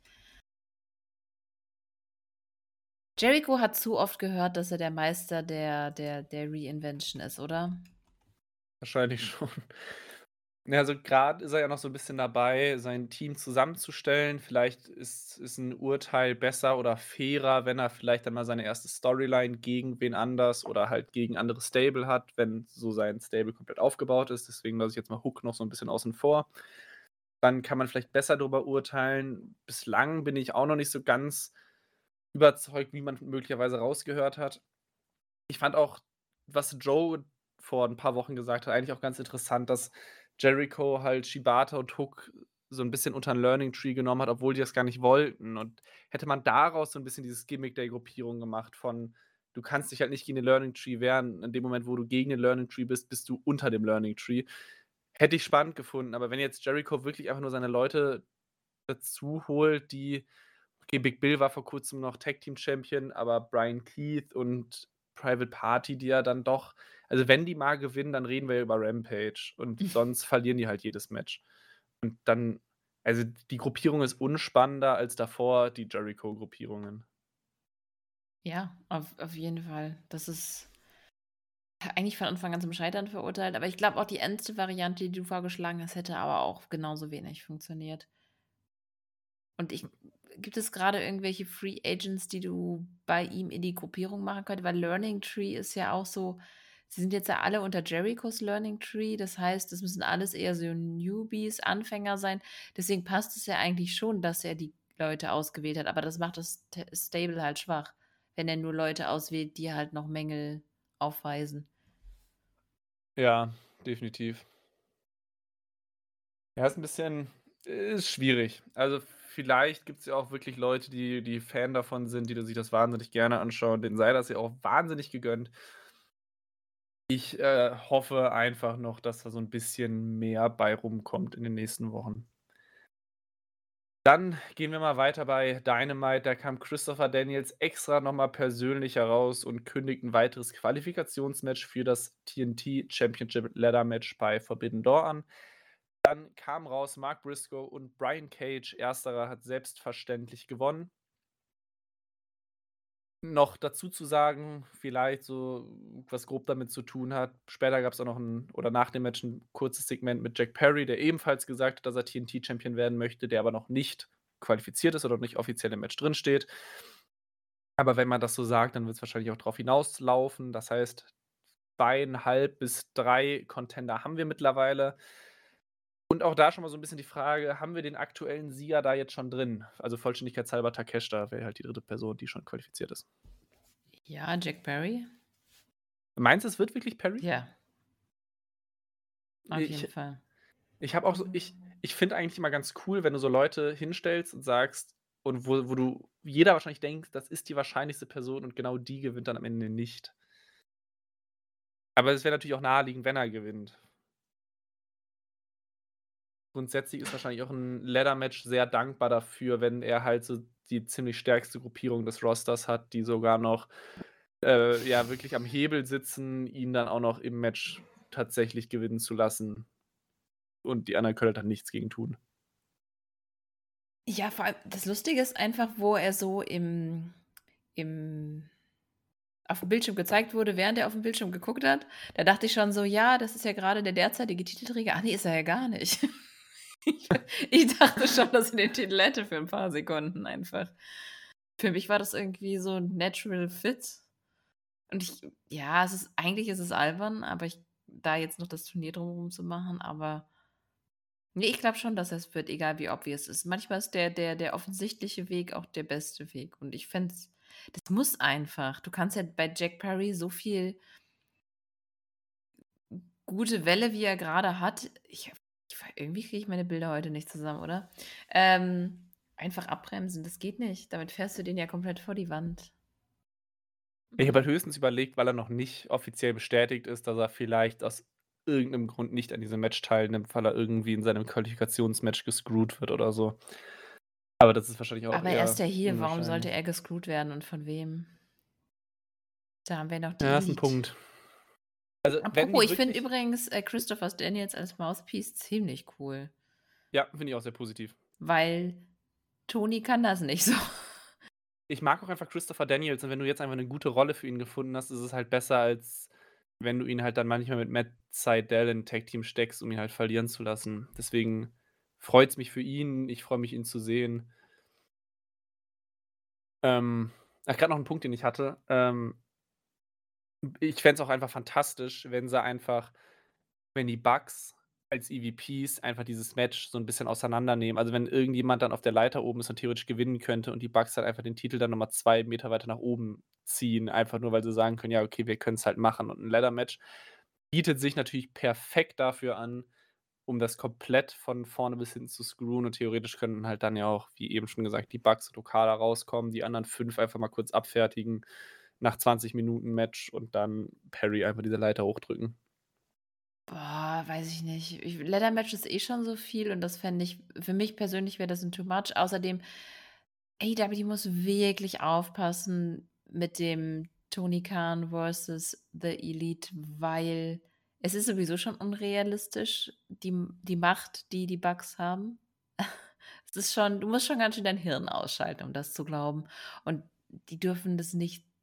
Jericho hat zu oft gehört, dass er der Meister der Reinvention ist, oder? wahrscheinlich schon. Ja, also grad ist er ja noch so 'n bisschen dabei, sein Team zusammenzustellen. Vielleicht ist 'n Urteil besser oder fairer, wenn er vielleicht dann mal seine erste Storyline gegen wen anders oder halt gegen andere Stable hat, wenn so sein Stable komplett aufgebaut ist. Deswegen lasse ich jetzt mal Hook noch so 'n bisschen außen vor. Dann kann man vielleicht besser darüber urteilen. Bislang bin ich auch noch nicht so ganz überzeugt, wie man möglicherweise rausgehört hat. Ich fand auch, was Joe vor 'n paar Wochen gesagt hat, eigentlich auch ganz interessant, dass Jericho halt Shibata und Hook so 'n bisschen unter 'n Learning Tree genommen hat, obwohl die das gar nicht wollten. Und hätte man daraus so 'n bisschen dieses Gimmick der Gruppierung gemacht von: „Du kannst dich halt nicht gegen den Learning Tree wehren. In dem Moment, wo du gegen den Learning Tree bist, bist du unter dem Learning Tree." Hätte ich spannend gefunden, aber wenn jetzt Jericho wirklich einfach nur seine Leute dazu holt, die okay, Big Bill war vor Kurzem noch Tag Team Champion, aber Bryan Keith und Private Party, die ja dann doch also, wenn die mal gewinnen, dann reden wir ja über Rampage und sonst verlieren die halt jedes Match. Und dann also, die Gruppierung ist unspannender als davor die Jericho-Gruppierungen. Ja, auf jeden Fall. Das ist eigentlich von Anfang an zum Scheitern verurteilt, aber ich glaube auch die endste Variante, die du vorgeschlagen hast, hätte aber auch genauso wenig funktioniert. Und gibt es gerade irgendwelche Free Agents, die du bei ihm in die Gruppierung machen könntest? Weil Learning Tree ist ja auch so, sie sind jetzt ja alle unter Jerichos Learning Tree, das heißt, das müssen alles eher so Newbies, Anfänger sein. Deswegen passt es ja eigentlich schon, dass er die Leute ausgewählt hat, aber das macht das Stable halt schwach, wenn er nur Leute auswählt, die halt noch Mängel aufweisen. Ja, definitiv. Ja, ist 'n bisschen ist schwierig. Also, vielleicht gibt's ja auch wirklich Leute, die Fan davon sind, die sich das wahnsinnig gerne anschauen. Denen sei das ja auch wahnsinnig gegönnt. Ich, hoffe einfach noch, dass da so 'n bisschen mehr bei rumkommt in den nächsten Wochen. Dann gehen wir mal weiter bei Dynamite. Da kam Christopher Daniels extra noch mal persönlich heraus und kündigt 'n weiteres Qualifikationsmatch für das TNT Championship Ladder Match bei Forbidden Door an. Dann kam raus, Mark Briscoe und Brian Cage. Ersterer hat selbstverständlich gewonnen. Noch dazu zu sagen, vielleicht so, was grob damit zu tun hat, später gab's auch noch 'n oder nach dem Match 'n kurzes Segment mit Jack Perry, der ebenfalls gesagt hat, dass er TNT-Champion werden möchte, der aber noch nicht qualifiziert ist oder nicht offiziell im Match drinsteht. Aber wenn man das so sagt, dann wird's wahrscheinlich auch drauf hinauslaufen. Das heißt, 2,5 bis 3 Contender haben wir mittlerweile. Und auch da schon mal so 'n bisschen die Frage, haben wir den aktuellen Sieger da jetzt schon drin? Also, vollständigkeitshalber Takeshita wäre halt die dritte Person, die schon qualifiziert ist. Ja, Jack Berry? Meinst du, es wird wirklich Perry? Ja, auf jeden Ich Fall. ich habe auch so ich finde eigentlich immer ganz cool, wenn du so Leute hinstellst und sagst und wo du jeder wahrscheinlich denkt, das ist die wahrscheinlichste Person und genau die gewinnt dann am Ende nicht. Aber es wäre natürlich auch naheliegend, wenn er gewinnt. Grundsätzlich ist wahrscheinlich auch 'n Ladder-Match sehr dankbar dafür, wenn er halt so die ziemlich stärkste Gruppierung des Rosters hat, die sogar noch, ja, wirklich am Hebel sitzen, ihn dann auch noch im Match tatsächlich gewinnen zu lassen. Und die anderen können halt dann nichts gegen tun. Ja, vor allem das Lustige ist einfach, wo er so im auf dem Bildschirm gezeigt wurde, während er auf dem Bildschirm geguckt hat, da dachte ich schon so: „Ja, das ist ja grade der derzeitige Titelträger.“ Ach ne, ist er ja gar nicht. Ich ich dachte schon, dass er den Titel hätte für 'n paar Sekunden einfach. Für mich war das irgendwie so 'n natural fit und ja, es ist albern, aber da jetzt noch das Turnier drumherum zu machen, aber ne, ich glaube schon, dass er's wird, egal wie obvious es ist. Manchmal ist der offensichtliche Weg auch der beste Weg und ich fände es das muss einfach. Du kannst ja bei Jack Perry so viel gute Welle, wie er grade hat irgendwie kriege ich meine Bilder heute nicht zusammen, oder? Einfach abbremsen, das geht nicht. Damit fährst du den ja komplett vor die Wand. Ich habe halt Mhm. höchstens überlegt, weil er noch nicht offiziell bestätigt ist, dass er vielleicht aus irgend 'nem Grund nicht an diesem Match teilnimmt, weil er irgendwie in seinem Qualifikationsmatch gescrewt wird oder so. Aber das ist wahrscheinlich auch Aber er ist eher ja hier, warum sollte unwahrscheinlich. er gescrewt werden und von wem? Da haben wir noch die Ja, ist 'n Elite. Punkt. Also, wenn Apropos, die ich finde wirklich übrigens, Christopher Daniels als Mouthpiece ziemlich cool, ja, finde ich auch sehr positiv. weil Toni kann das nicht so. Ich mag auch einfach Christopher Daniels und wenn du jetzt einfach 'ne gute Rolle für ihn gefunden hast, ist es halt besser, als wenn du ihn halt dann manchmal mit Matt Sydal in 'n Tag-Team steckst, um ihn halt verlieren zu lassen. Deswegen freut's mich für ihn. Ich freue mich, ihn zu sehen. Grad noch 'n Punkt, den ich hatte. Ich fände es auch einfach fantastisch, wenn sie einfach wenn die Bucks als EVPs einfach dieses Match so 'n bisschen auseinandernehmen. Also, wenn irgendjemand dann auf der Leiter oben ist und theoretisch gewinnen könnte und die Bucks dann einfach den Titel dann noch mal 2 Meter weiter nach oben ziehen, einfach nur, weil sie sagen können: „Ja, okay, wir können's halt machen.“ Und 'n Ladder-Match bietet sich natürlich perfekt dafür an, um das komplett von vorne bis hinten zu screwen und theoretisch könnten halt dann ja auch, wie eben schon gesagt, die Bucks und Okada rauskommen, die anderen 5 einfach mal kurz abfertigen nach 20 Minuten Match und dann Perry einfach diese Leiter hochdrücken. Boah, weiß ich nicht. Ladder Match ist eh schon so viel und das fände ich für mich persönlich wäre das 'n too much. Außerdem, AEW muss wirklich aufpassen mit dem Tony Khan versus The Elite, weil es ist sowieso schon unrealistisch, die Macht, die die Bucks haben. Es ist schon du musst schon ganz schön dein Hirn ausschalten, um das zu glauben. Und die dürfen das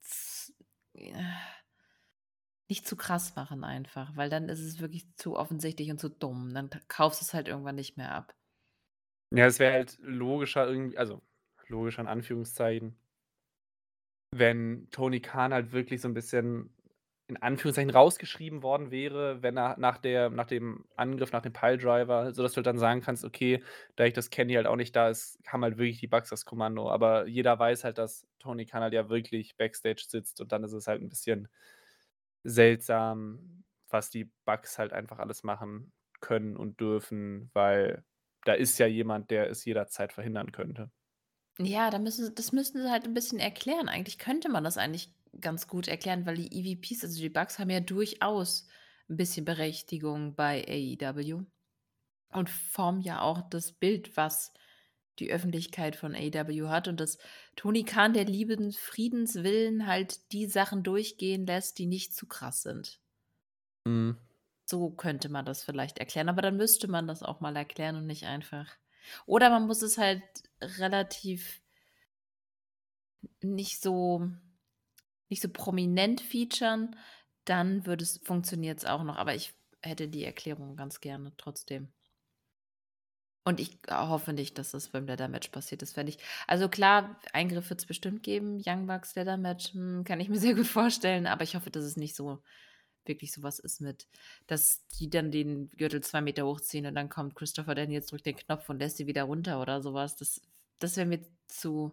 nicht zu krass machen einfach, weil dann ist es wirklich zu offensichtlich und zu dumm. Dann kaufst du's halt irgendwann nicht mehr ab. Ja, es wäre halt logischer irgendwie also, logischer in Anführungszeichen, wenn Tony Khan halt wirklich so 'n bisschen in Anführungszeichen rausgeschrieben worden wäre, wenn er nach dem Angriff, nach dem Piledriver, sodass du halt dann sagen kannst: „Okay, dadurch, dass Kenny halt auch nicht da ist, haben halt wirklich die Bucks das Kommando.“ Aber jeder weiß halt, dass Tony Khan halt ja wirklich Backstage sitzt und dann ist es halt 'n bisschen seltsam, was die Bucks halt einfach alles machen können und dürfen, weil da ist ja jemand, der es jederzeit verhindern könnte. Ja, das müssten sie halt 'n bisschen erklären. Eigentlich könnte man das eigentlich ganz gut erklären, weil die EVPs, also die Bucks, haben ja durchaus 'n bisschen Berechtigung bei AEW und formen ja auch das Bild, was die Öffentlichkeit von AEW hat und dass Tony Khan, der liebenden Friedens willen, halt die Sachen durchgehen lässt, die nicht zu krass sind. Mhm. So könnte man das vielleicht erklären, aber dann müsste man das auch mal erklären und nicht einfach oder man muss es halt relativ nicht so nicht so prominent featuren, dann würde es funktioniert's auch noch, aber ich hätte die Erklärung ganz gerne trotzdem. Und ich hoffe nicht, dass das beim Ladder-Match passiert. Das fände ich also klar, Eingriff wird's bestimmt geben, Young Bucks Ladder-Match, kann ich mir sehr gut vorstellen, aber ich hoffe, dass es nicht so wirklich so was ist mit, dass die dann den Gürtel 2 Meter hochziehen und dann kommt Christopher Daniels, drückt den Knopf und lässt sie wieder runter oder so was. Das wäre mir zu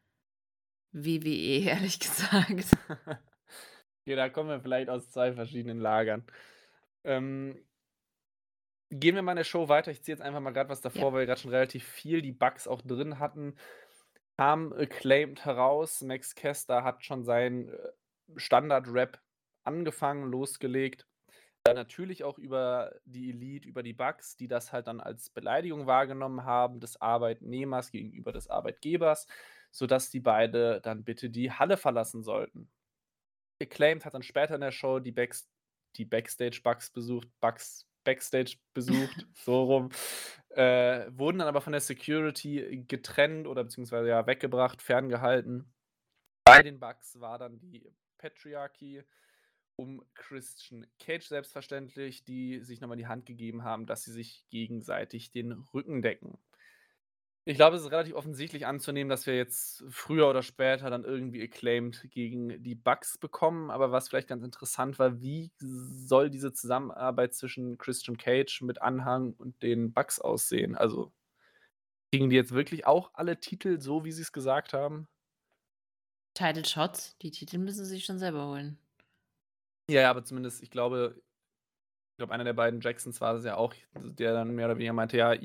WWE, ehrlich gesagt. Okay, da kommen wir vielleicht aus 2 verschiedenen Lagern. Ähm, Gehen wir mal in der Show weiter. Ich ziehe jetzt einfach mal grad was Ja. davor, weil wir grad schon relativ viel die Bugs auch drin hatten. Kam Acclaimed heraus. Max Caster hat schon seinen, Standard-Rap angefangen, losgelegt. Dann natürlich auch über die Elite, über die Bugs, die das halt dann als Beleidigung wahrgenommen haben des Arbeitnehmers gegenüber des Arbeitgebers, sodass die beide dann bitte die Halle verlassen sollten. Acclaimed hat dann später in der Show die Backstage-Bugs besucht, Bugs Backstage besucht, so rum, wurden dann aber von der Security getrennt oder beziehungsweise ja weggebracht, ferngehalten. Bei den Bugs war dann die Patriarchy um Christian Cage selbstverständlich, die sich noch mal die Hand gegeben haben, dass sie sich gegenseitig den Rücken decken. Ich glaube, es ist relativ offensichtlich anzunehmen, dass wir jetzt früher oder später dann irgendwie Acclaimed gegen die Bucks bekommen, aber was vielleicht ganz interessant war, wie soll diese Zusammenarbeit zwischen Christian Cage mit Anhang und den Bucks aussehen? Also, kriegen die jetzt wirklich auch alle Titel so, wie sie es gesagt haben? Title Shots, die Titel müssen sie sich schon selber holen. Ja, ja, aber zumindest ich glaube, einer der beiden Jacksons war es ja auch, der dann mehr oder weniger meinte: „Ja,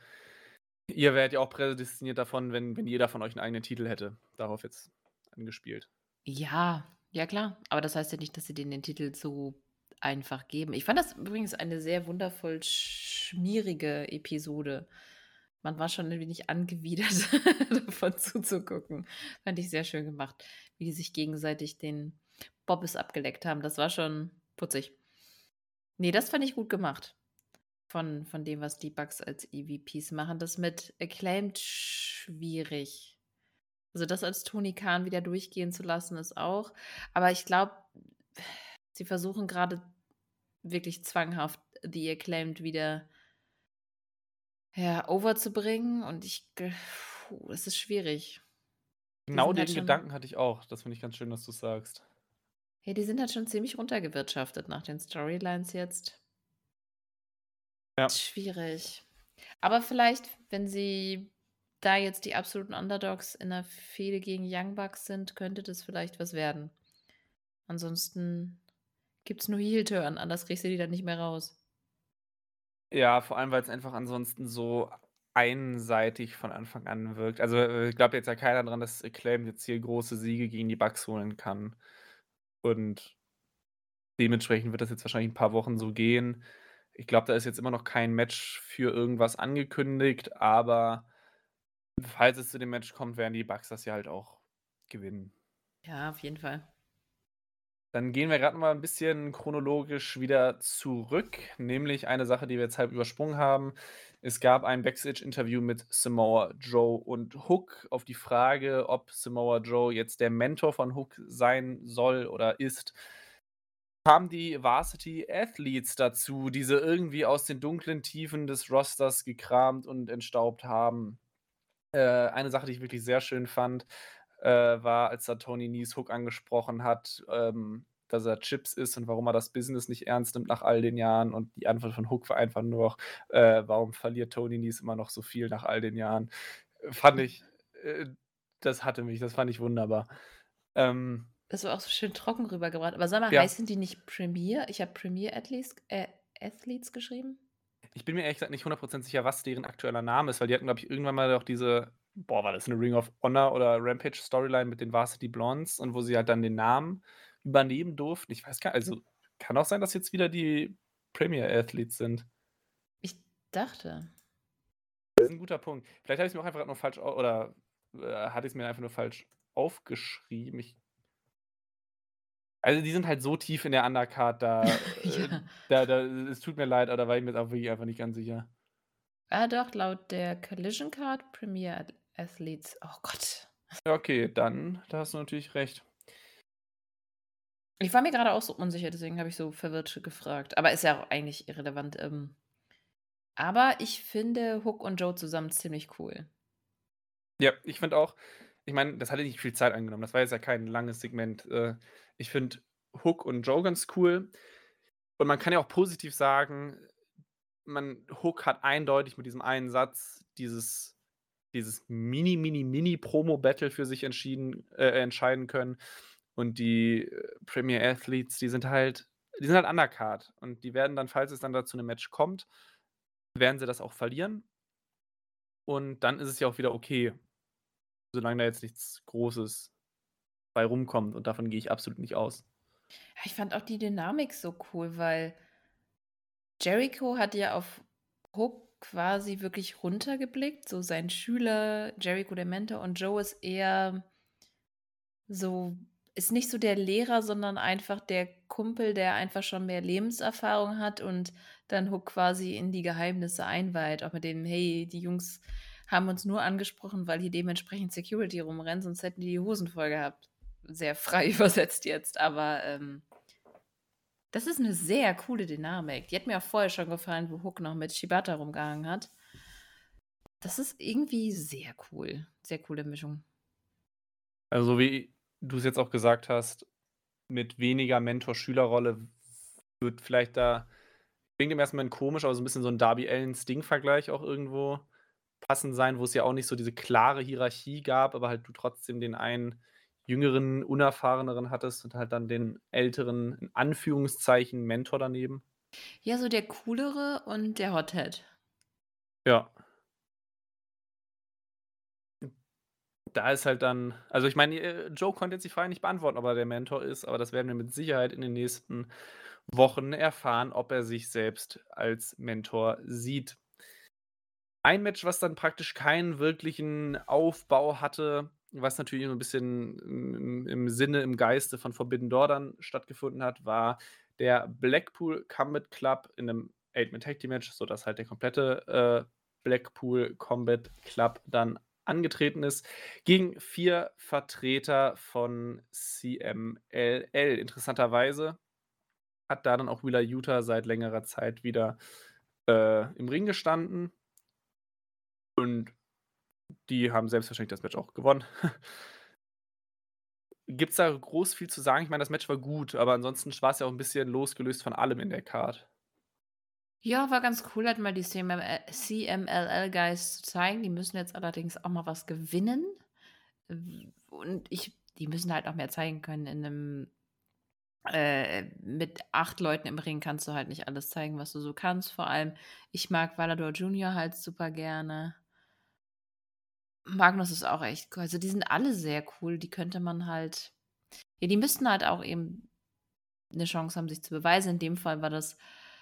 ihr wärt ja auch prädestiniert davon, wenn jeder von euch 'n eigenen Titel hätte.“ Darauf jetzt angespielt. Ja, ja klar, aber das heißt ja nicht, dass sie denen den Titel so einfach geben. Ich fand das übrigens eine sehr wundervoll schmierige Episode. Man war schon ein wenig angewidert, davon zuzugucken. Fand ich sehr schön gemacht, wie die sich gegenseitig den Bobbes abgeleckt haben. Das war schon putzig. Ne, das fand ich gut gemacht von dem, was die Bugs als EVPs machen. Das mit Acclaimed schwierig. Also, das als Tony Khan wieder durchgehen zu lassen, ist auch, aber ich glaube, sie versuchen grade wirklich zwanghaft The Acclaimed wieder, ja, overzubringen und es ist schwierig. Die Genau sind halt den schon Gedanken hatte ich auch. Das finde ich ganz schön, dass du's sagst. ja, die sind halt schon ziemlich runtergewirtschaftet nach den Storylines jetzt. Ja. Schwierig. Aber vielleicht, wenn sie da jetzt die absoluten Underdogs in 'ner Fehde gegen Young Bucks sind, könnte das vielleicht was werden. Ansonsten gibt's nur Heel Turn, anders kriegst du die dann nicht mehr raus. Ja, vor allem, weil's einfach ansonsten so einseitig von Anfang an wirkt. Also, glaubt jetzt ja keiner dran, dass Acclaimed jetzt hier große Siege gegen die Bucks holen kann. Und dementsprechend wird das jetzt wahrscheinlich 'n paar Wochen so gehen. Ich glaube, da ist jetzt immer noch kein Match für irgendwas angekündigt, aber falls es zu dem Match kommt, werden die Bucks das ja halt auch gewinnen. Ja, auf jeden Fall. Dann gehen wir grad noch mal 'n bisschen chronologisch wieder zurück, nämlich eine Sache, die wir jetzt halb übersprungen haben. Es gab ein Backstage-Interview mit Samoa Joe und Hook. Auf die Frage, ob Samoa Joe jetzt der Mentor von Hook sein soll oder ist, kamen die Varsity Athletes dazu, diese irgendwie aus den dunklen Tiefen des Rosters gekramt und entstaubt haben. Eine Sache, die ich wirklich sehr schön fand, war, als da Tony Nese Hook angesprochen hat, dass er Chips isst und warum er das Business nicht ernst nimmt nach all den Jahren. Und die Antwort von Hook war einfach nur noch, warum verliert Tony Nese immer noch so viel nach all den Jahren? Fand ich, äh, das hatte mich, das fand ich wunderbar. Ähm, Das war auch so schön trocken rübergebracht. Aber sag mal, ja, heißen die nicht Premier? Ich habe Premier Athletes geschrieben. ich bin mir ehrlich gesagt nicht 100% sicher, was deren aktueller Name ist, weil die hatten, glaube ich, irgendwann mal auch diese, boah, war das 'ne Ring of Honor oder Rampage-Storyline mit den Varsity Blondes und wo sie halt dann den Namen übernehmen durften. Ich weiß gar also, kann auch sein, dass jetzt wieder die Premier Athletes sind. Ich dachte. Das ist 'n guter Punkt. Vielleicht habe ich's mir auch einfach grad nur falsch au oder, hatte ich's mir einfach nur falsch aufgeschrieben. Also, die sind halt so tief in der Undercard da, Ja. es tut mir leid, aber da war ich mir jetzt auch wirklich einfach nicht ganz sicher. Ah, doch, laut der Collision Card Premier Athletes. Oh Gott. Ja, okay, dann da hast du natürlich recht. Ich war mir grade auch so unsicher, deswegen habe ich so verwirrt gefragt. Aber ist ja auch eigentlich irrelevant. Aber ich finde Hook und Joe zusammen ziemlich cool. Ja, ich finde auch, ich meine, das hatte nicht viel Zeit eingenommen. Das war jetzt ja kein langes Segment. Ich finde Hook und Joe ganz cool. Und man kann ja auch positiv sagen, Hook hat eindeutig mit diesem einen Satz dieses Mini-Promo-Battle für sich entscheiden können. Und die, Premier Athletes, die sind halt undercard und die werden dann, falls es dann da zu 'nem Match kommt, werden sie das auch verlieren und dann ist es ja auch wieder okay, solange da jetzt nichts Großes bei rumkommt und davon gehe ich absolut nicht aus. Ja, ich fand auch die Dynamik so cool, weil Jericho hat ja auf Hook quasi wirklich runtergeblickt, so sein Schüler, Jericho der Mentor, und Joe so ist nicht so der Lehrer, sondern einfach der Kumpel, der einfach schon mehr Lebenserfahrung hat und dann Hook quasi in die Geheimnisse einweiht, auch mit dem: „Hey, die Jungs haben uns nur angesprochen, weil hier dementsprechend Security rumrennt, sonst hätten die Hosen voll gehabt." Sehr frei übersetzt jetzt, aber, das ist eine sehr coole Dynamik. Die hat mir auch vorher schon gefallen, wo Hook noch mit Shibata rumgehangen hat. Das ist irgendwie sehr cool. Sehr coole Mischung. Also, so wie du's jetzt auch gesagt hast, mit weniger Mentor-Schüler-Rolle wird vielleicht da klingt im ersten Moment komisch, aber so 'n bisschen so 'n Darby Allin-Sting-Vergleich auch irgendwo passend sein, wo es ja auch nicht so diese klare Hierarchie gab, aber halt du trotzdem den einen jüngeren, unerfahreneren hattest und halt dann den älteren, in Anführungszeichen, Mentor daneben. Ja, so der Coolere und der Hothead. Ja, da ist halt dann also, ich meine, Joe konnte jetzt die Frage nicht beantworten, ob er der Mentor ist, aber das werden wir mit Sicherheit in den nächsten Wochen erfahren, ob er sich selbst als Mentor sieht. Ein Match, was dann praktisch keinen wirklichen Aufbau hatte, was natürlich so 'n bisschen im Sinne, im Geiste von Forbidden Door dann stattgefunden hat, war der Blackpool Combat Club in 'nem Eight-Man-Tag-Team-Match, sodass halt der komplette, Blackpool Combat Club dann angetreten ist gegen 4 Vertreter von CMLL. Interessanterweise hat da dann auch Wheeler Yuta seit längerer Zeit wieder, im Ring gestanden und die haben selbstverständlich das Match auch gewonnen. Gibt's da groß viel zu sagen? Ich meine, das Match war gut, aber ansonsten war's ja auch 'n bisschen losgelöst von allem in der Card. Ja, war ganz cool, halt mal die CMLL-Guys zu zeigen. Die müssen jetzt allerdings auch mal was gewinnen. Und die müssen halt auch mehr zeigen können in 'nem mit 8 Leuten im Ring kannst du halt nicht alles zeigen, was du so kannst. Vor allem, ich mag Valador Junior halt super gerne. Magnus ist auch echt cool. Also, die sind alle sehr cool. Die könnte man halt ja, die müssten halt auch eben 'ne Chance haben, sich zu beweisen. In dem Fall war das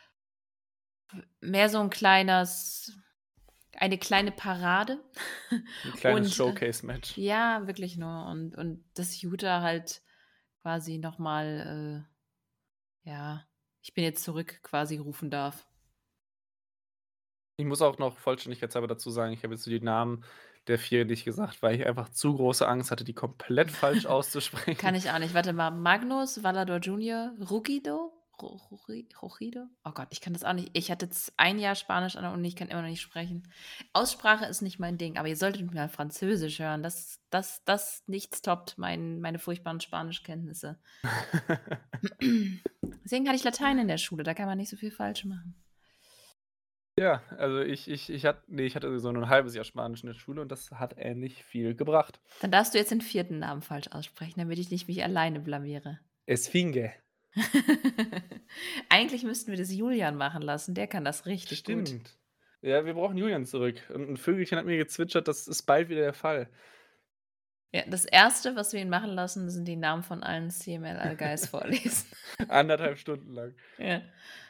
mehr so 'n kleines eine kleine Parade. 'N kleines Und, Showcase-Match. ja, wirklich nur. Und dass Yuta halt quasi noch mal, ja: „Ich bin jetzt zurück", quasi rufen darf. Ich muss auch noch vollständigkeitshalber dazu sagen, ich habe jetzt so die Namen der 4 nicht gesagt, weil ich einfach zu große Angst hatte, die komplett falsch Kann auszusprechen. ich auch nicht. Warte mal, Magnus, Valador Junior, Rugido? Rugido? Oh Gott, ich kann das auch nicht. Ich hatte jetzt ein Jahr Spanisch an der Uni, ich kann immer noch nicht sprechen. Aussprache ist nicht mein Ding, aber ihr solltet mal Französisch hören. Das nichts toppt meine furchtbaren Spanischkenntnisse. Deswegen hatte ich Latein in der Schule, da kann man nicht so viel falsch machen. Ja, also ich hatte so nur 'n halbes Jahr Spanisch in der Schule und das hat ähnlich viel gebracht. Dann darfst du jetzt den vierten Namen falsch aussprechen, damit ich nicht mich alleine blamiere. Esfinge. Eigentlich müssten wir das Julian machen lassen, der kann das richtig gut. Stimmt. Ja, wir brauchen Julian zurück und 'n Vögelchen hat mir gezwitschert, das ist bald wieder der Fall. Ja, das Erste, was wir ihn machen lassen, sind die Namen von allen CMLL-Guys vorlesen. 1,5 Stunden lang. Ja.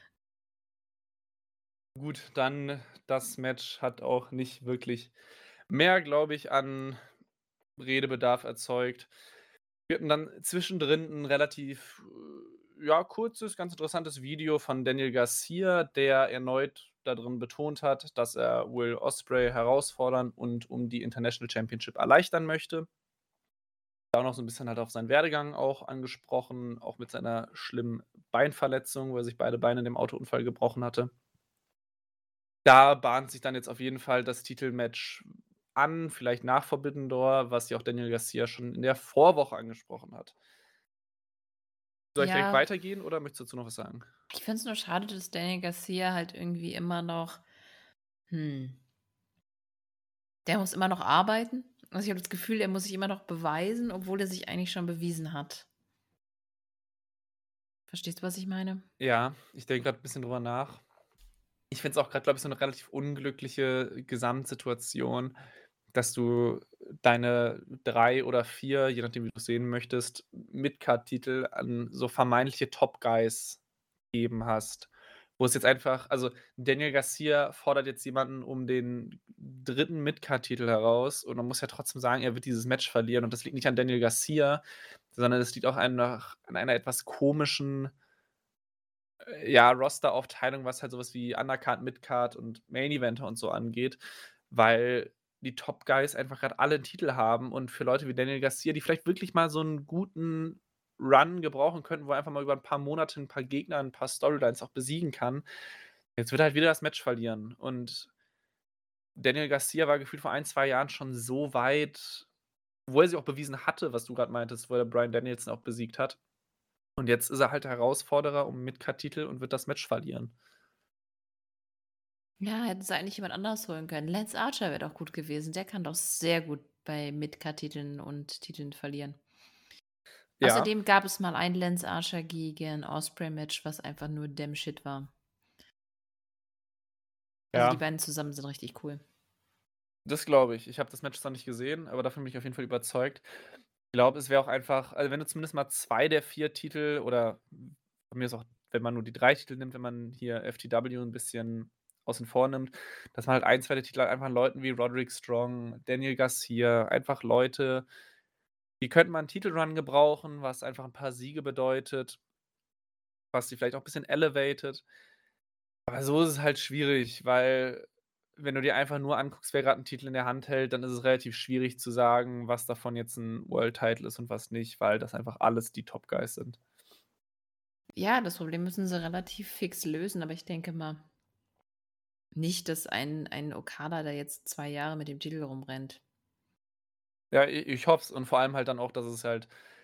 Gut, dann das Match hat auch nicht wirklich mehr, glaube ich, an Redebedarf erzeugt. Wir hatten dann zwischendrin 'n relativ, ja, kurzes, ganz interessantes Video von Daniel Garcia, der erneut da drin betont hat, dass er Will Ospreay herausfordern und um die International Championship erleichtern möchte. Da auch noch so 'n bisschen halt auf seinen Werdegang auch angesprochen, auch mit seiner schlimmen Beinverletzung, wo er sich beide Beine in dem Autounfall gebrochen hatte. Da bahnt sich dann jetzt auf jeden Fall das Titelmatch an, vielleicht nach Forbidden Door, was ja auch Daniel Garcia schon in der Vorwoche angesprochen hat. Soll ich direkt Ja, weitergehen oder möchtest du dazu noch was sagen? ich finde es nur schade, dass Daniel Garcia halt irgendwie immer noch hm, der muss immer noch arbeiten. Also, ich habe das Gefühl, er muss sich immer noch beweisen, obwohl er sich eigentlich schon bewiesen hat. Verstehst du, was ich meine? Ja, ich denke grad 'n bisschen drüber nach. Ich finde es auch grad, glaube ich, so 'ne relativ unglückliche Gesamtsituation, dass du deine 3 oder 4, je nachdem, wie du's sehen möchtest, Mid-Card-Titel an so vermeintliche Top Guys gegeben hast. Wo es jetzt einfach also, Daniel Garcia fordert jetzt jemanden um den 3. Mid-Card-Titel heraus und man muss ja trotzdem sagen, er wird dieses Match verlieren und das liegt nicht an Daniel Garcia, sondern es liegt auch an einer etwas komischen ja, Rosteraufteilung, was halt so was wie Undercard, Midcard und Main Eventer und so angeht, weil die Top Guys einfach grad alle 'n Titel haben und für Leute wie Daniel Garcia, die vielleicht wirklich mal so 'n guten Run gebrauchen könnten, wo er einfach mal über 'n paar Monate 'n paar Gegner, 'n paar Storylines auch besiegen kann. Jetzt wird er halt wieder das Match verlieren und Daniel Garcia war gefühlt vor 1, 2 Jahren schon so weit, wo er sich auch bewiesen hatte, was du grad meintest, wo er Bryan Danielson auch besiegt hat. Und jetzt ist er halt der Herausforderer um 'n Midcard-Titel und wird das Match verlieren. Ja, hätten sie eigentlich jemand anders holen können. Lance Archer wäre doch gut gewesen. Der kann doch sehr gut bei Mid-Card-Titeln und Titeln verlieren. Ja, Außerdem gab es mal ein Lance Archer gegen Ospreay-Match, was einfach nur Damn Shit war. Also, die ja. beiden zusammen sind richtig cool. Das glaube ich. Ich habe das Match zwar nicht gesehen, aber davon bin ich auf jeden Fall überzeugt. Ich glaube, es wäre auch einfach also, wenn du zumindest mal 2 der 4 Titel oder von mir aus auch, wenn man nur die 3 Titel nimmt, wenn man hier FTW 'n bisschen außen vor nimmt, dass man halt 1, 2 der Titel halt einfach Leuten wie Roderick Strong, Daniel Garcia, einfach Leute, die könnten mal 'n Titelrun gebrauchen, was einfach 'n paar Siege bedeutet, was die vielleicht auch bisschen elevated. Aber so ist es halt schwierig, weil wenn du dir einfach nur anguckst, wer grad 'n Titel in der Hand hält, dann ist es relativ schwierig zu sagen, was davon jetzt 'n World Title ist und was nicht, weil das einfach alles die Top Guys sind. Ja, das Problem müssen sie relativ fix lösen, aber ich denke mal nicht, dass ein Okada da jetzt 2 Jahre mit dem Titel rumrennt. Ja, ich hoffe es und vor allem halt dann auch, dass es halt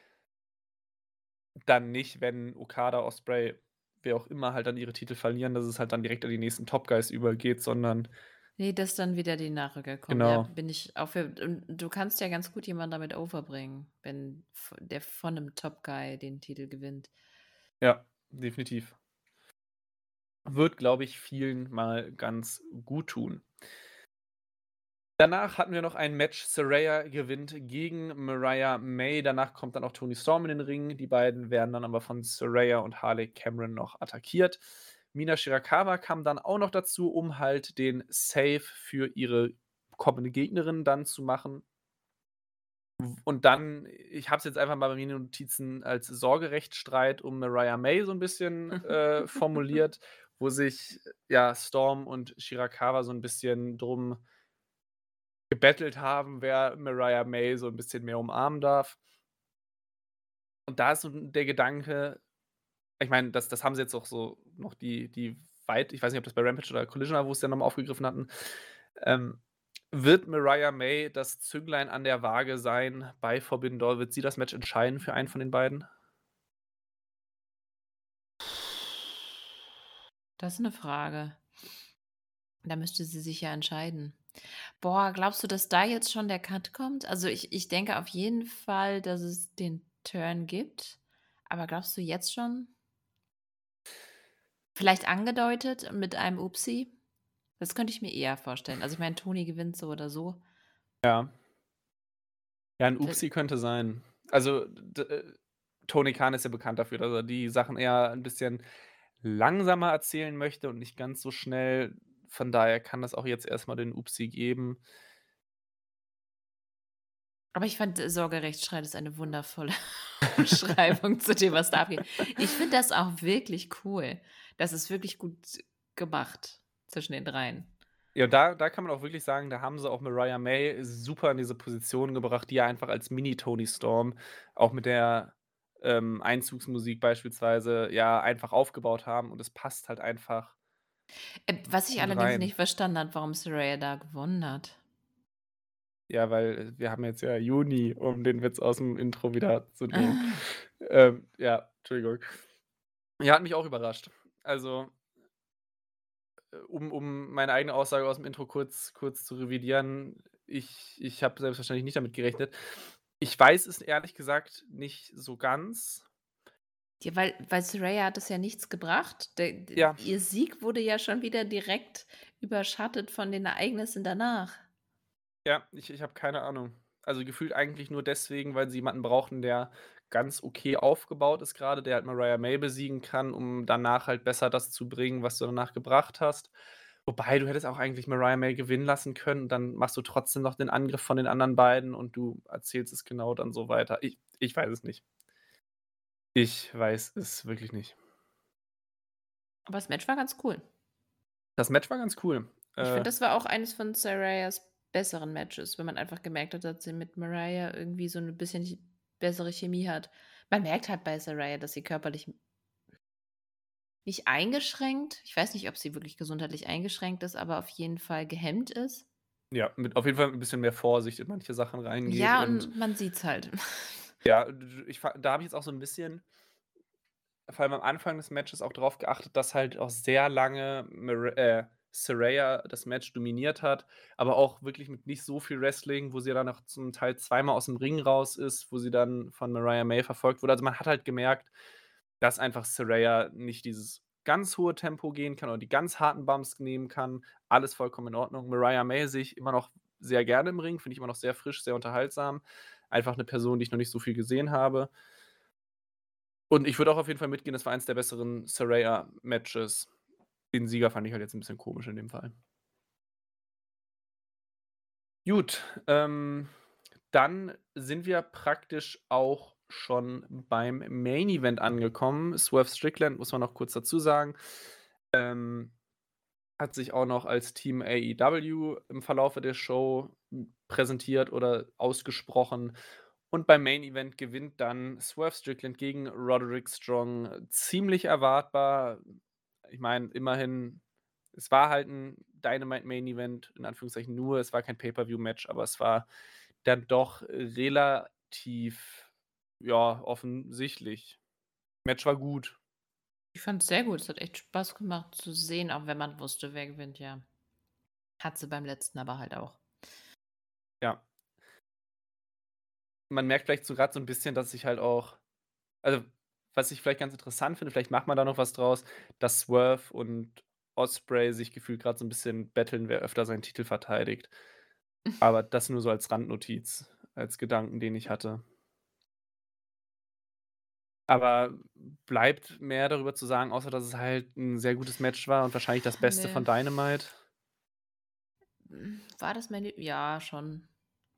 dann nicht, wenn Okada, Ospreay, wer auch immer halt dann ihre Titel verlieren, dass es halt dann direkt an die nächsten Top Guys übergeht, sondern Ne, dass dann wieder die Nachrücker kommen. Ja, genau, bin ich auch für und du kannst ja ganz gut jemanden damit overbringen, wenn der von 'nem Top Guy den Titel gewinnt. ja, definitiv. Wird, glaube ich, vielen mal ganz gut tun. Danach hatten wir noch ein Match. Saraya gewinnt gegen Mariah May. Danach kommt dann auch Toni Storm in den Ring. Die beiden werden dann aber von Saraya und Harley Cameron noch attackiert. Mina Shirakawa kam dann auch noch dazu, um halt den Save für ihre kommende Gegnerin dann zu machen. Und dann ich habe es jetzt einfach mal bei mir in den Notizen als Sorgerechtsstreit um Mariah May so ein bisschen, formuliert, wo sich, ja, Storm und Shirakawa so ein bisschen drum gebettelt haben, wer Mariah May so 'n bisschen mehr umarmen darf. Und da ist so der Gedanke ich meine, das haben sie jetzt auch so noch die weit ich weiß nicht, ob das bei Rampage oder Collision war, wo sie's dann noch mal aufgegriffen hatten. Ähm, wird Mariah May das Zünglein an der Waage sein bei Forbidden Door? Wird sie das Match entscheiden für einen von den beiden? Das ist 'ne Frage. Da müsste sie sich ja entscheiden. Boah, glaubst du, dass da jetzt schon der Cut kommt? Also, ich denke auf jeden Fall, dass es den Turn gibt, aber glaubst du jetzt schon? Vielleicht angedeutet mit einem Upsi? Das könnte ich mir eher vorstellen. Also, ich meine, Toni gewinnt so oder so. Ja. Ja, 'n V Upsi könnte sein. Also, Tony Khan ist ja bekannt dafür, dass er die Sachen eher 'n bisschen langsamer erzählen möchte und nicht ganz so schnell. Von daher kann das auch jetzt erst mal den Upsi geben. Aber ich fand, Sorgerechtsstreit ist eine wundervolle Beschreibung zu dem, was da abgeht. Ich finde das auch wirklich cool. Das ist wirklich gut gemacht zwischen den dreien. Ja, und da kann man auch wirklich sagen, da haben sie auch Mariah May super in diese Position gebracht, die ja einfach als Mini-Toni Storm auch mit der, Einzugsmusik beispielsweise ja einfach aufgebaut haben und es passt halt einfach Was ich gut allerdings rein. nicht verstanden habe, warum Saraya da gewonnen hat. Ja, weil wir haben jetzt ja Juni, um den Witz aus'm Intro wieder zu nehmen. Ja. Entschuldigung. Ja, hat mich auch überrascht. Also, um meine eigene Aussage aus dem Intro kurz zu revidieren, ich habe selbstverständlich nicht damit gerechnet. Ich weiß es ehrlich gesagt nicht so ganz. Ja, weil Saraya hat es ja nichts gebracht. Der d Ja, ihr Sieg wurde ja schon wieder direkt überschattet von den Ereignissen danach. ja, ich habe keine Ahnung. Also, gefühlt eigentlich nur deswegen, weil sie jemanden brauchten, der ganz okay aufgebaut ist grade, der halt Mariah May besiegen kann, um danach halt besser das zu bringen, was du danach gebracht hast. Wobei, du hättest auch eigentlich Mariah May gewinnen lassen können, dann machst du trotzdem noch den Angriff von den anderen beiden und du erzählst es genau dann so weiter. Ich weiß es nicht. Ich weiß es wirklich nicht. Aber das Match war ganz cool. Das Match war ganz cool. Ich Äh, finde, das war auch eines von Sarayas besseren Matches, wenn man einfach gemerkt hat, dass sie mit Mariah irgendwie so 'ne bisschen bessere Chemie hat. Man merkt halt bei Saraya, dass sie körperlich nicht eingeschränkt, ich weiß nicht, ob sie wirklich gesundheitlich eingeschränkt ist, aber auf jeden Fall gehemmt ist. ja, mit auf jeden Fall 'n bisschen mehr Vorsicht in manche Sachen reingeht Ja, und und man sieht's halt. ja, da habe ich jetzt auch so 'n bisschen vor allem am Anfang des Matches auch drauf geachtet, dass halt auch sehr lange Saraya das Match dominiert hat, aber auch wirklich mit nicht so viel Wrestling, wo sie dann auch zum Teil zweimal aus'm Ring raus ist, wo sie dann von Mariah May verfolgt wurde. Also, man hat halt gemerkt, dass einfach Saraya nicht dieses ganz hohe Tempo gehen kann oder die ganz harten Bumps nehmen kann. Alles vollkommen in Ordnung. Mariah May sehe ich immer noch sehr gerne im Ring, finde ich immer noch sehr frisch, sehr unterhaltsam. Einfach 'ne Person, die ich noch nicht so viel gesehen habe. Und ich würde auch auf jeden Fall mitgehen, das war eins der besseren Saraya-Matches. Den Sieger fand ich halt jetzt 'n bisschen komisch in dem Fall. Gut, dann sind wir praktisch auch schon beim Main Event angekommen. Swerve Strickland, muss man noch kurz dazu sagen, ähm, hat sich auch noch als Team AEW im Verlaufe der Show präsentiert oder ausgesprochen. Und beim Main Event gewinnt dann Swerve Strickland gegen Roderick Strong ziemlich erwartbar. Ich meine, immerhin, es war halt 'n Dynamite Main Event, in Anführungszeichen nur. Es war kein Pay-per-View-Match, aber es war dann doch relativ, ja, offensichtlich. Match war gut. Ich fand's sehr gut. Es hat echt Spaß gemacht zu sehen, auch wenn man wusste, wer gewinnt, ja. Hat sie beim letzten aber halt auch. Ja. Man merkt vielleicht so grad so 'n bisschen, dass sich halt auch, also, was ich vielleicht ganz interessant finde, vielleicht macht man da noch was draus, dass Swerve und Ospreay sich gefühlt grad so 'n bisschen betteln, wer öfter seinen Titel verteidigt. Aber das nur so als Randnotiz, als Gedanken, den ich hatte. Aber bleibt mehr darüber zu sagen, außer dass es halt 'n sehr gutes Match war und wahrscheinlich das Beste Ne. von Dynamite? War das mein Lieb ja, schon.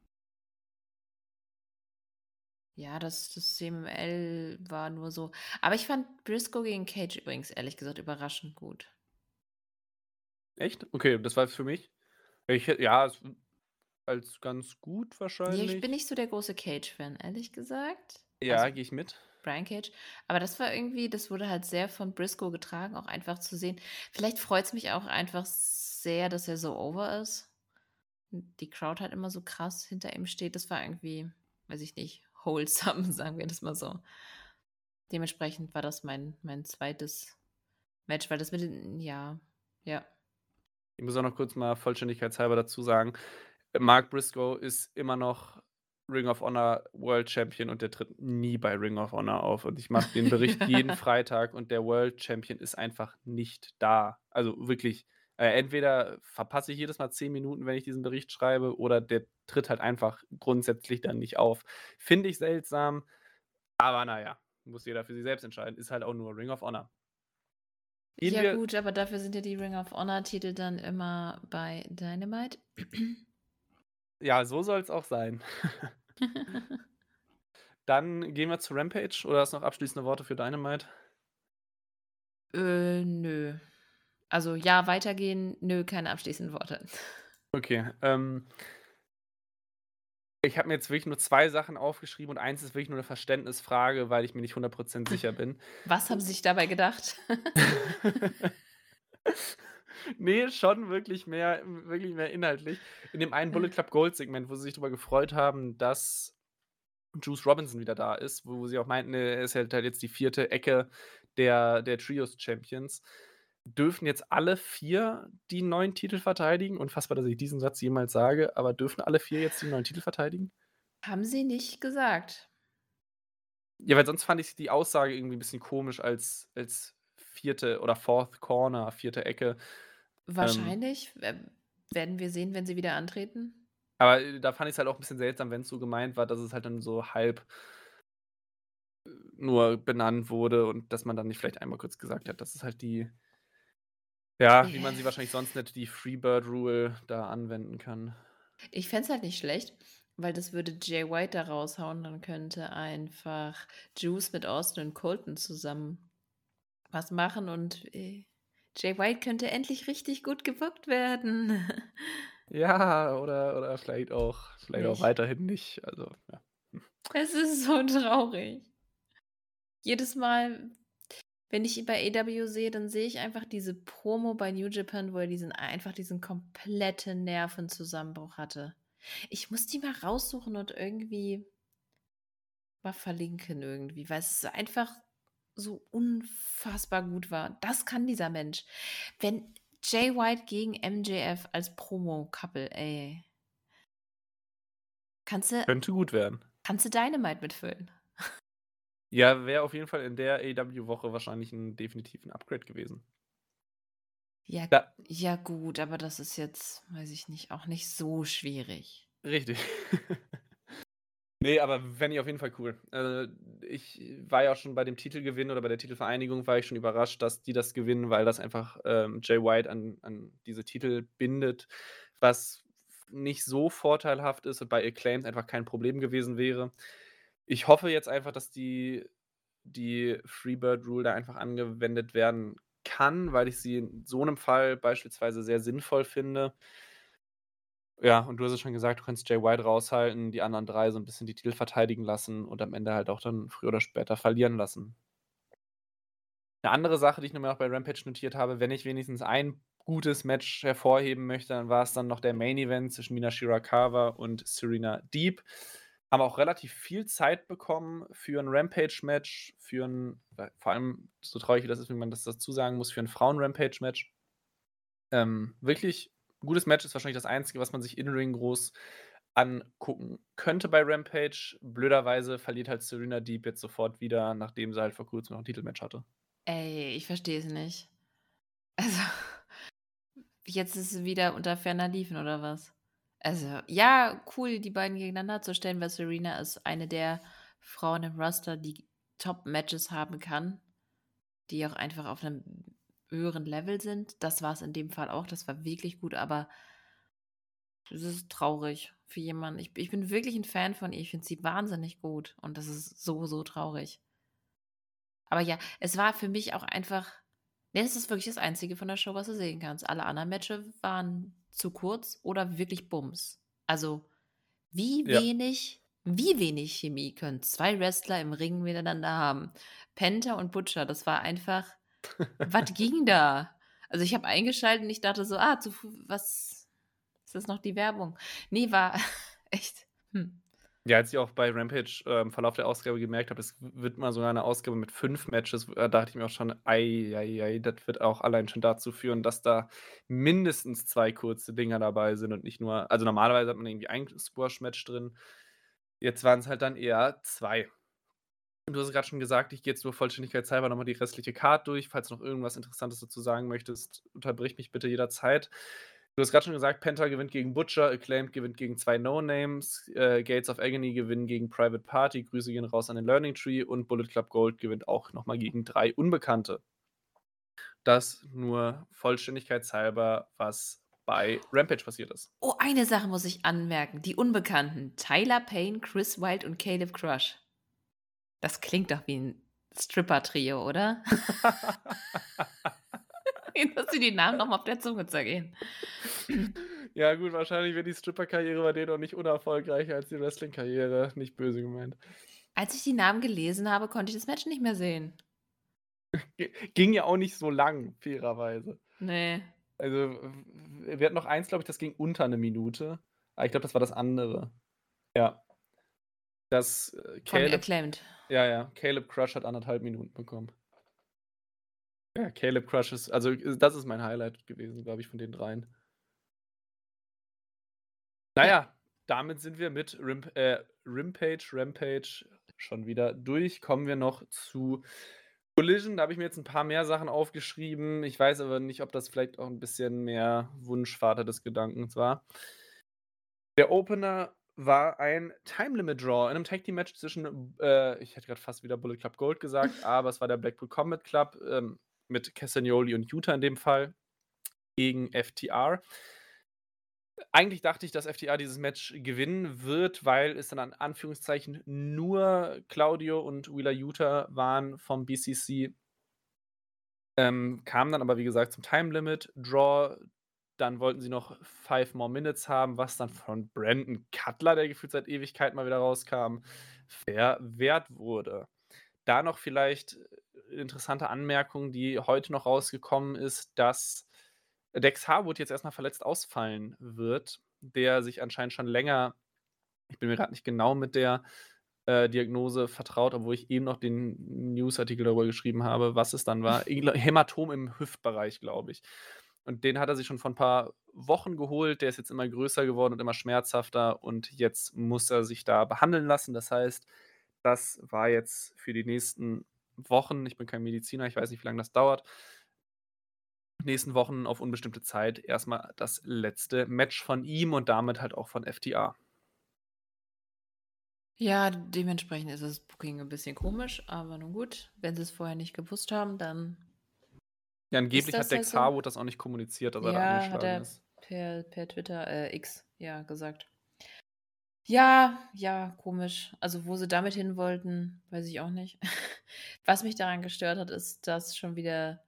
Ja, das CML war nur so, aber ich fand Briscoe gegen Cage übrigens ehrlich gesagt überraschend gut. Echt? Okay, das war für mich, ja, es als ganz gut Ja, ich bin wahrscheinlich. nicht so der große Cage-Fan, ehrlich gesagt. Ja, Also, gehe ich mit. Brian Cage. Aber das war irgendwie, das wurde halt sehr von Briscoe getragen, auch einfach zu sehen. Vielleicht freut's mich auch einfach sehr, dass er so over ist und die Crowd halt immer so krass hinter ihm steht. Das war irgendwie, weiß ich nicht, wholesome, sagen wir das mal so. Dementsprechend war das mein zweites Match, weil das mit den ja, ja. Ich muss auch noch kurz mal vollständigkeitshalber dazu sagen, Mark Briscoe ist immer noch Ring of Honor World Champion und der tritt nie bei Ring of Honor auf. Und ich mache den Bericht jeden Freitag und der World Champion ist einfach nicht da. Also wirklich, entweder verpasse ich jedes Mal 10 Minuten, wenn ich diesen Bericht schreibe, oder der tritt halt einfach grundsätzlich dann nicht auf. Finde ich seltsam, aber na ja, muss jeder für sich selbst entscheiden. Ist halt auch nur Ring of Honor. Gehen Ja wir, gut, aber dafür sind ja die Ring of Honor Titel dann immer bei Dynamite. ja, so soll's auch sein. Dann gehen wir zu Rampage oder hast du noch abschließende Worte für Dynamite? Nö. Also, ja, weitergehen, nö, keine abschließenden Worte. Okay, ich habe mir jetzt wirklich nur 2 Sachen aufgeschrieben und eins ist wirklich nur 'ne Verständnisfrage, weil ich mir nicht 100% sicher bin. Was haben Sie sich dabei gedacht? Ne, schon wirklich mehr inhaltlich. In dem einen Bullet Club Gold Segment, wo sie sich drüber gefreut haben, dass Juice Robinson wieder da ist, wo sie auch meinten, er ist halt jetzt die vierte Ecke der Trios-Champions. Dürfen jetzt alle 4 die neuen Titel verteidigen? Unfassbar, dass ich diesen Satz jemals sage, aber dürfen alle 4 jetzt die neuen Titel verteidigen? Haben sie nicht gesagt. Ja, weil sonst fand ich die Aussage irgendwie 'n bisschen komisch als vierte oder Fourth Corner, vierte Ecke. Ähm, Wahrscheinlich, werden wir sehen, wenn sie wieder antreten. aber, da fand ich's halt auch 'n bisschen seltsam, wenn's so gemeint war, dass es halt dann so halb nur benannt wurde und dass man dann nicht vielleicht einmal kurz gesagt hat, dass es halt die ja, wie man sie wahrscheinlich sonst nicht die Freebird Rule da anwenden kann. Ich fände es halt nicht schlecht, weil das würde Jay White da raushauen, dann könnte einfach Juice mit Austin und Colton zusammen was machen und, Jay White könnte endlich richtig gut gebookt werden. Ja, oder vielleicht auch Nicht. weiterhin nicht. Also, ja. Es ist so traurig. Jedes Mal, wenn ich ihn bei AEW sehe, dann sehe ich einfach diese Promo bei New Japan, wo er diesen kompletten Nervenzusammenbruch hatte. Ich muss die mal raussuchen und irgendwie mal verlinken irgendwie, weil es einfach so unfassbar gut war. Das kann dieser Mensch. Wenn Jay White gegen MJF als Promo-Couple, ey, kannst du Könnte gut werden. kannst du Dynamite mitfüllen. Ja, wäre auf jeden Fall in der AEW-Woche wahrscheinlich 'n definitiven Upgrade gewesen. Ja, Ja, ja gut, aber das ist jetzt, weiß ich nicht, auch nicht so schwierig. richtig. Ne, aber fände ich auf jeden Fall cool. Ich war ja auch schon bei dem Titelgewinn oder bei der Titelvereinigung war ich schon überrascht, dass die das gewinnen, weil das einfach, Jay White an diese Titel bindet, was nicht so vorteilhaft ist und bei Acclaimed einfach kein Problem gewesen wäre. Ich hoffe jetzt einfach, dass die Freebird Rule da einfach angewendet werden kann, weil ich sie in so 'nem Fall beispielsweise sehr sinnvoll finde. Ja, und du hast es schon gesagt, du kannst Jay White raushalten, die anderen 3 so 'n bisschen die Titel verteidigen lassen und am Ende halt auch dann früher oder später verlieren lassen. 'Ne andere Sache, die ich mir auch bei Rampage notiert habe, wenn ich wenigstens ein gutes Match hervorheben möchte, dann war's dann noch der Main Event zwischen Mina Shirakawa und Serena Deeb. Haben auch relativ viel Zeit bekommen für 'n Rampage-Match, für 'n vor allem, so traurig wie das ist, wenn man das dazu sagen muss, für 'n Frauen-Rampage-Match. Wirklich gutes Match, ist wahrscheinlich das Einzige, was man sich in Ring groß angucken könnte bei Rampage. Blöderweise verliert halt Serena Deeb jetzt sofort wieder, nachdem sie halt vor Kurzem noch 'n Titelmatch hatte. Ey, ich verstehe es nicht. Also, jetzt ist sie wieder unter ferner Liefen oder was? Also, ja, cool, die beiden gegeneinander zu stellen, weil Serena ist eine der Frauen im Roster, die Top-Matches haben kann, die auch einfach auf 'nem höheren Level sind. Das war's in dem Fall auch, das war wirklich gut, aber es ist traurig für jemanden. Ich bin wirklich 'n Fan von ihr. Ich finde sie wahnsinnig gut und das ist so, so traurig. Aber ja, es war für mich auch einfach ne, das ist wirklich das Einzige von der Show, was du sehen kannst. Alle anderen Matches waren zu kurz oder wirklich Bums. Also, Ja. wie wenig Chemie können 2 Wrestler im Ring miteinander haben? Penta und Butcher, das war einfach was ging da? Also, ich habe eingeschaltet und ich dachte so: „Ah, zu was ist das noch die Werbung?“ Ne, war echt, Ja, als ich auch bei Rampage, im Verlauf der Ausgabe gemerkt habe, es wird mal sogar 'ne Ausgabe mit 5 Matches, dachte ich mir auch schon: „Ei, ei, ei, das wird auch allein schon dazu führen, dass da mindestens 2 kurze Dinger dabei sind und nicht nur“, also, normalerweise hat man irgendwie ein Squash-Match drin. Jetzt waren's halt dann eher 2. Und du hast grad schon gesagt, ich gehe jetzt nur vollständigkeitshalber noch mal die restliche Card durch. Falls du noch irgendwas Interessantes dazu sagen möchtest, unterbrich mich bitte jederzeit. Du hast grad schon gesagt, Penta gewinnt gegen Butcher, Acclaimed gewinnt gegen 2 No-Names, Gates of Agony gewinnen gegen Private Party, Grüße gehen raus an den Learning Tree und Bullet Club Gold gewinnt auch noch mal gegen 3 Unbekannte. Das nur vollständigkeitshalber, was bei Rampage passiert ist. Oh, eine Sache muss ich anmerken, die Unbekannten. Tyler Payne, Chris Wilde und Caleb Crush. Das klingt doch wie 'n Stripper-Trio, oder? Dass dir die Namen noch mal auf der Zunge zergehen. Ja gut, wahrscheinlich wäre die Stripper-Karriere bei denen auch nicht unerfolgreicher als die Wrestling-Karriere, nicht böse gemeint. Als ich die Namen gelesen habe, konnte ich das Match nicht mehr sehen. Ging ja auch nicht so lang, fairerweise. Ne. Also, wir hatten noch eins, glaube ich, das ging unter 'ne Minute, aber ich glaube, das war das andere. Ja. Das, Von Caleb Acclaimed. ja, ja, Caleb Crush hat 1,5 Minuten bekommen. Ja, Caleb Crush ist also, das ist mein Highlight gewesen, glaube ich, von den dreien. Na Ja. ja, damit sind wir mit Rampage schon wieder durch. Kommen wir noch zu Collision. Da habe ich mir jetzt 'n paar mehr Sachen aufgeschrieben. Ich weiß aber nicht, ob das vielleicht auch 'n bisschen mehr Wunschvater des Gedankens war. Der Opener war ein Time Limit Draw in 'nem Tag Team Match zwischen, ich hätte grad fast wieder Bullet Club Gold gesagt, aber es war der Blackpool Combat Club, mit Castagnoli und Yuta in dem Fall gegen FTR. Eigentlich dachte ich, dass FTR dieses Match gewinnen wird, weil es dann an Anführungszeichen nur Claudio und Wheeler Yuta waren vom BCC. Kam dann aber, wie gesagt, zum Time Limit Draw. Dann wollten sie noch 5 more minutes haben, was dann von Brandon Cutler, der gefühlt seit Ewigkeiten mal wieder rauskam, verwehrt wurde. Da noch vielleicht interessante Anmerkung, die heute noch rausgekommen ist, dass Dex Harwood jetzt erstmal verletzt ausfallen wird, der sich anscheinend schon länger, ich bin mir gerade nicht genau mit der, Diagnose vertraut, obwohl ich eben noch den Newsartikel darüber geschrieben habe, was es dann war. Hämatom im Hüftbereich, glaube ich. Und den hat er sich schon vor ein paar Wochen geholt. Der ist jetzt immer größer geworden und immer schmerzhafter und jetzt muss er sich da behandeln lassen. Das heißt, das war jetzt für die nächsten Wochen, ich bin kein Mediziner, ich weiß nicht, wie lange das dauert, nächsten Wochen auf unbestimmte Zeit erstmal das letzte Match von ihm und damit halt auch von FTR. Ja, dementsprechend ist das Booking ein bisschen komisch, aber nun gut. Wenn sie es vorher nicht gewusst haben, dann Ja, ist angeblich hat das halt Dex so. Harwood das auch nicht kommuniziert, dass er da Ja, hat angeschlagen er ist. per Twitter, X, ja, gesagt. Ja, ja, komisch. Also, wo sie damit hin wollten, weiß ich auch nicht. Was mich daran gestört hat, ist, dass schon wieder